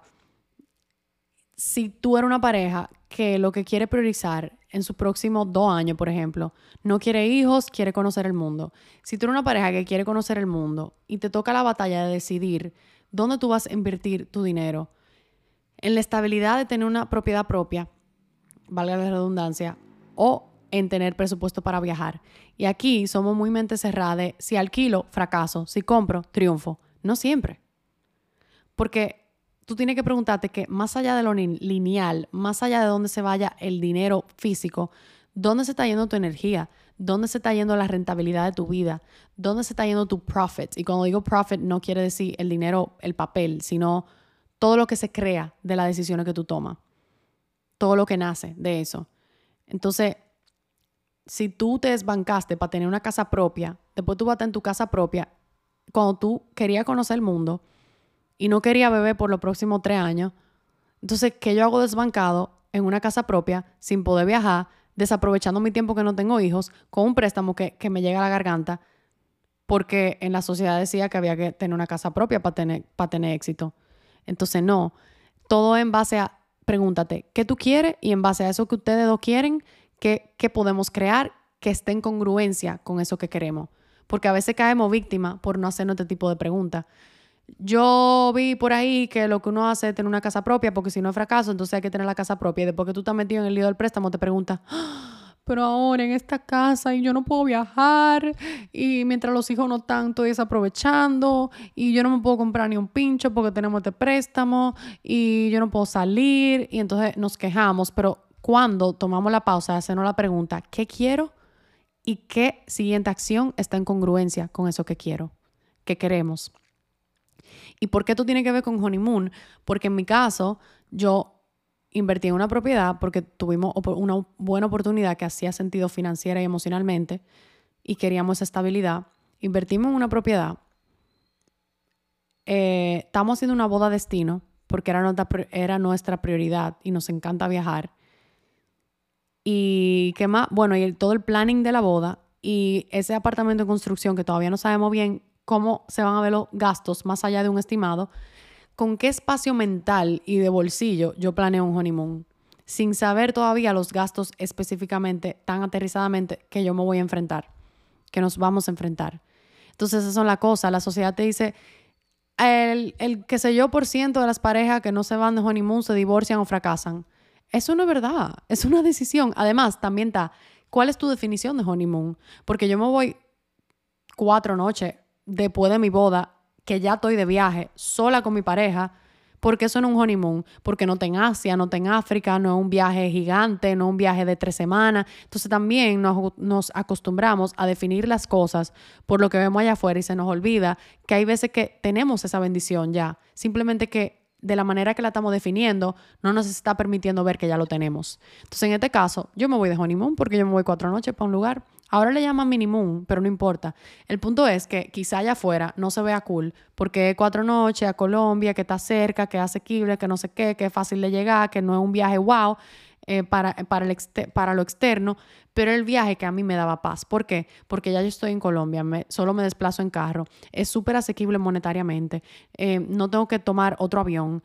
si tú eres una pareja que lo que quiere priorizar en sus próximos 2 años, por ejemplo, no quiere hijos, quiere conocer el mundo. Si tú eres una pareja que quiere conocer el mundo y te toca la batalla de decidir dónde tú vas a invertir tu dinero, en la estabilidad de tener una propiedad propia, valga la redundancia, o en tener presupuesto para viajar. Y aquí somos muy mente cerrada de si alquilo, fracaso, si compro, triunfo. No siempre. Porque tú tienes que preguntarte que más allá de lo lineal, más allá de dónde se vaya el dinero físico, ¿dónde se está yendo tu energía? ¿Dónde se está yendo la rentabilidad de tu vida? ¿Dónde se está yendo tu profit? Y cuando digo profit no quiere decir el dinero, el papel, sino todo lo que se crea de las decisiones que tú tomas. Todo lo que nace de eso. Entonces, si tú te desbancaste para tener una casa propia, después tú vas a tener tu casa propia, cuando tú querías conocer el mundo y no querías beber por los próximos 3 años, entonces, ¿qué yo hago desbancado en una casa propia, sin poder viajar, desaprovechando mi tiempo que no tengo hijos, con un préstamo que me llega a la garganta, porque en la sociedad decía que había que tener una casa propia para tener éxito? Entonces, no. Todo en base a, pregúntate, ¿qué tú quieres? Y en base a eso que ustedes dos quieren, ¿qué podemos crear que esté en congruencia con eso que queremos? Porque a veces caemos víctimas por no hacernos este tipo de preguntas. Yo vi por ahí que lo que uno hace es tener una casa propia, porque si no es fracaso, entonces hay que tener la casa propia. Y después que tú estás metido en el lío del préstamo, te preguntas, "Ah, pero ahora en esta casa y yo no puedo viajar y mientras los hijos no están, estoy desaprovechando y yo no me puedo comprar ni un pincho porque tenemos este préstamo y yo no puedo salir y entonces nos quejamos, pero cuando tomamos la pausa de hacernos la pregunta, ¿qué quiero? ¿Y qué siguiente acción está en congruencia con eso que quiero, que queremos? ¿Y por qué esto tiene que ver con honeymoon? Porque en mi caso, yo invertí en una propiedad porque tuvimos una buena oportunidad que hacía sentido financiera y emocionalmente y queríamos esa estabilidad. Invertimos en una propiedad. Estamos haciendo una boda destino porque era nuestra prioridad y nos encanta viajar. Y qué más, bueno, y todo el planning de la boda y ese apartamento en construcción que todavía no sabemos bien cómo se van a ver los gastos más allá de un estimado, con qué espacio mental y de bolsillo yo planeo un honeymoon, sin saber todavía los gastos específicamente, tan aterrizadamente, que yo me voy a enfrentar, que nos vamos a enfrentar. Entonces esas son las cosas, la sociedad te dice, el qué sé yo por ciento de las parejas que no se van de honeymoon se divorcian o fracasan. Eso no es verdad, es una decisión. Además, también está, ¿cuál es tu definición de honeymoon? Porque yo me voy 4 noches después de mi boda, que ya estoy de viaje, sola con mi pareja, porque eso no es un honeymoon, porque no está en Asia, no está en África, no es un viaje gigante, no es un viaje de 3 semanas. Entonces también nos acostumbramos a definir las cosas por lo que vemos allá afuera y se nos olvida que hay veces que tenemos esa bendición ya, simplemente que de la manera que la estamos definiendo, no nos está permitiendo ver que ya lo tenemos. Entonces, en este caso, yo me voy de honeymoon porque yo me voy 4 noches para un lugar. Ahora le llaman minimoon, pero no importa. El punto es que quizá allá afuera no se vea cool porque es 4 noches a Colombia, que está cerca, que es asequible, que no sé qué, que es fácil de llegar, que no es un viaje wow para lo externo, pero el viaje que a mí me daba paz. ¿Por qué? Porque ya yo estoy en Colombia, solo me desplazo en carro, es súper asequible monetariamente, no tengo que tomar otro avión.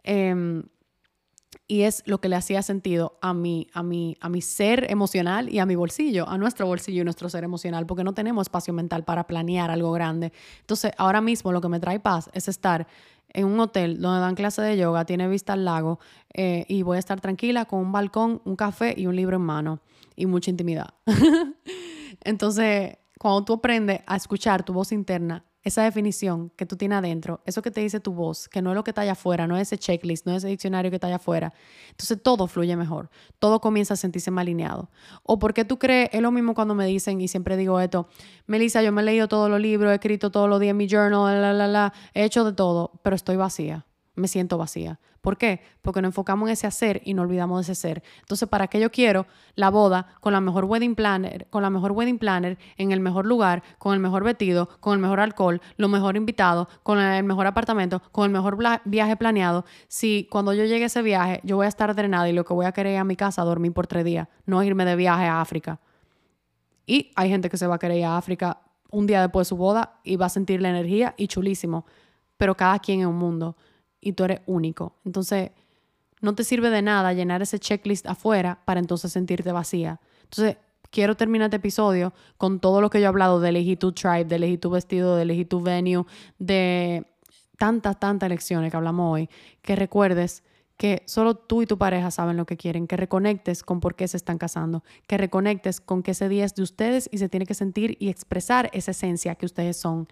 Y es lo que le hacía sentido a mi ser emocional y a mi bolsillo, a nuestro bolsillo y nuestro ser emocional, porque no tenemos espacio mental para planear algo grande. Entonces, ahora mismo lo que me trae paz es estar en un hotel donde dan clase de yoga, tiene vista al lago y voy a estar tranquila con un balcón, un café y un libro en mano y mucha intimidad. Entonces, cuando tú aprendes a escuchar tu voz interna, esa definición que tú tienes adentro, eso que te dice tu voz, que no es lo que está allá afuera, no es ese checklist, no es ese diccionario que está allá afuera, entonces todo fluye mejor, todo comienza a sentirse más alineado. ¿O por qué tú crees? Es lo mismo cuando me dicen, y siempre digo esto, Melissa, yo me he leído todos los libros, he escrito todos los días en mi journal, he hecho de todo, pero estoy vacía, me siento vacía. ¿Por qué? Porque nos enfocamos en ese hacer y no olvidamos de ese ser. Entonces, ¿para qué yo quiero la boda con la mejor wedding planner, en el mejor lugar, con el mejor vestido, con el mejor alcohol, los mejores invitados, con el mejor apartamento, con el mejor viaje planeado? Si cuando yo llegue a ese viaje, yo voy a estar drenada y lo que voy a querer es a mi casa dormir por 3 días, no irme de viaje a África. Y hay gente que se va a querer ir a África un día después de su boda y va a sentir la energía y chulísimo. Pero cada quien es un mundo. Y tú eres único. Entonces, no te sirve de nada llenar ese checklist afuera para entonces sentirte vacía. Entonces, quiero terminar este episodio con todo lo que yo he hablado de elegir tu tribe, de elegir tu vestido, de elegir tu venue, de tantas lecciones que hablamos hoy, que recuerdes que solo tú y tu pareja saben lo que quieren, que reconectes con por qué se están casando, que reconectes con que ese día es de ustedes y se tiene que sentir y expresar esa esencia que ustedes son.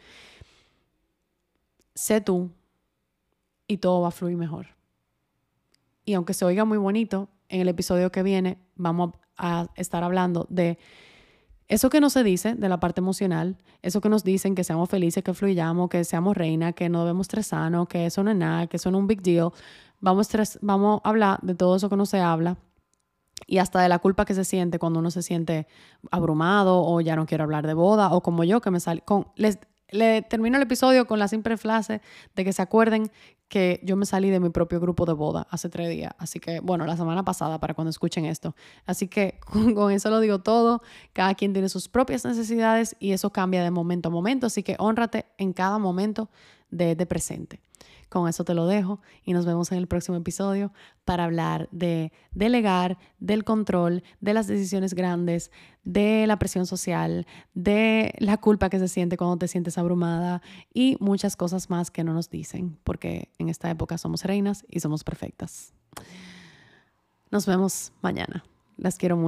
Sé tú. Y todo va a fluir mejor. Y aunque se oiga muy bonito, en el episodio que viene vamos a estar hablando de eso que no se dice, de la parte emocional, eso que nos dicen que seamos felices, que fluyamos, que seamos reina, que no debemos estresarnos, que eso no es nada, que eso no es un big deal. Vamos a hablar de todo eso que no se habla y hasta de la culpa que se siente cuando uno se siente abrumado o ya no quiere hablar de boda o como yo que me salí le termino el episodio con la simple frase de que se acuerden que yo me salí de mi propio grupo de boda hace 3 días. Así que, bueno, la semana pasada para cuando escuchen esto. Así que con eso lo digo todo. Cada quien tiene sus propias necesidades y eso cambia de momento a momento. Así que hónrate en cada momento de presente. Con eso te lo dejo y nos vemos en el próximo episodio para hablar de delegar, del control, de las decisiones grandes, de la presión social, de la culpa que se siente cuando te sientes abrumada y muchas cosas más que no nos dicen, porque en esta época somos reinas y somos perfectas. Nos vemos mañana. Las quiero mucho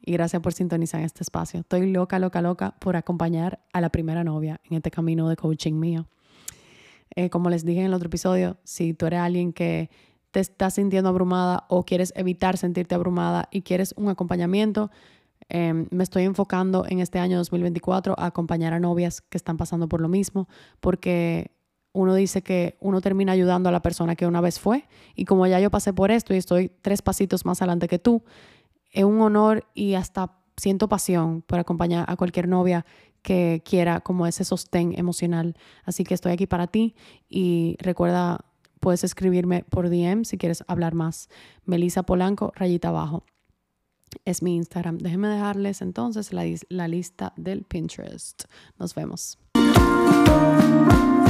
y gracias por sintonizar este espacio. Estoy loca, loca, loca por acompañar a la primera novia en este camino de coaching mío. Como les dije en el otro episodio, si tú eres alguien que te estás sintiendo abrumada o quieres evitar sentirte abrumada y quieres un acompañamiento, me estoy enfocando en este año 2024 a acompañar a novias que están pasando por lo mismo, porque uno dice que uno termina ayudando a la persona que una vez fue, y como ya yo pasé por esto y estoy 3 pasitos más adelante que tú, es un honor y hasta siento pasión por acompañar a cualquier novia que quiera como ese sostén emocional. Así que estoy aquí para ti y recuerda, puedes escribirme por DM si quieres hablar más. Melissa Polanco, _abajo. Es mi Instagram. Déjenme dejarles entonces la lista del Pinterest. Nos vemos.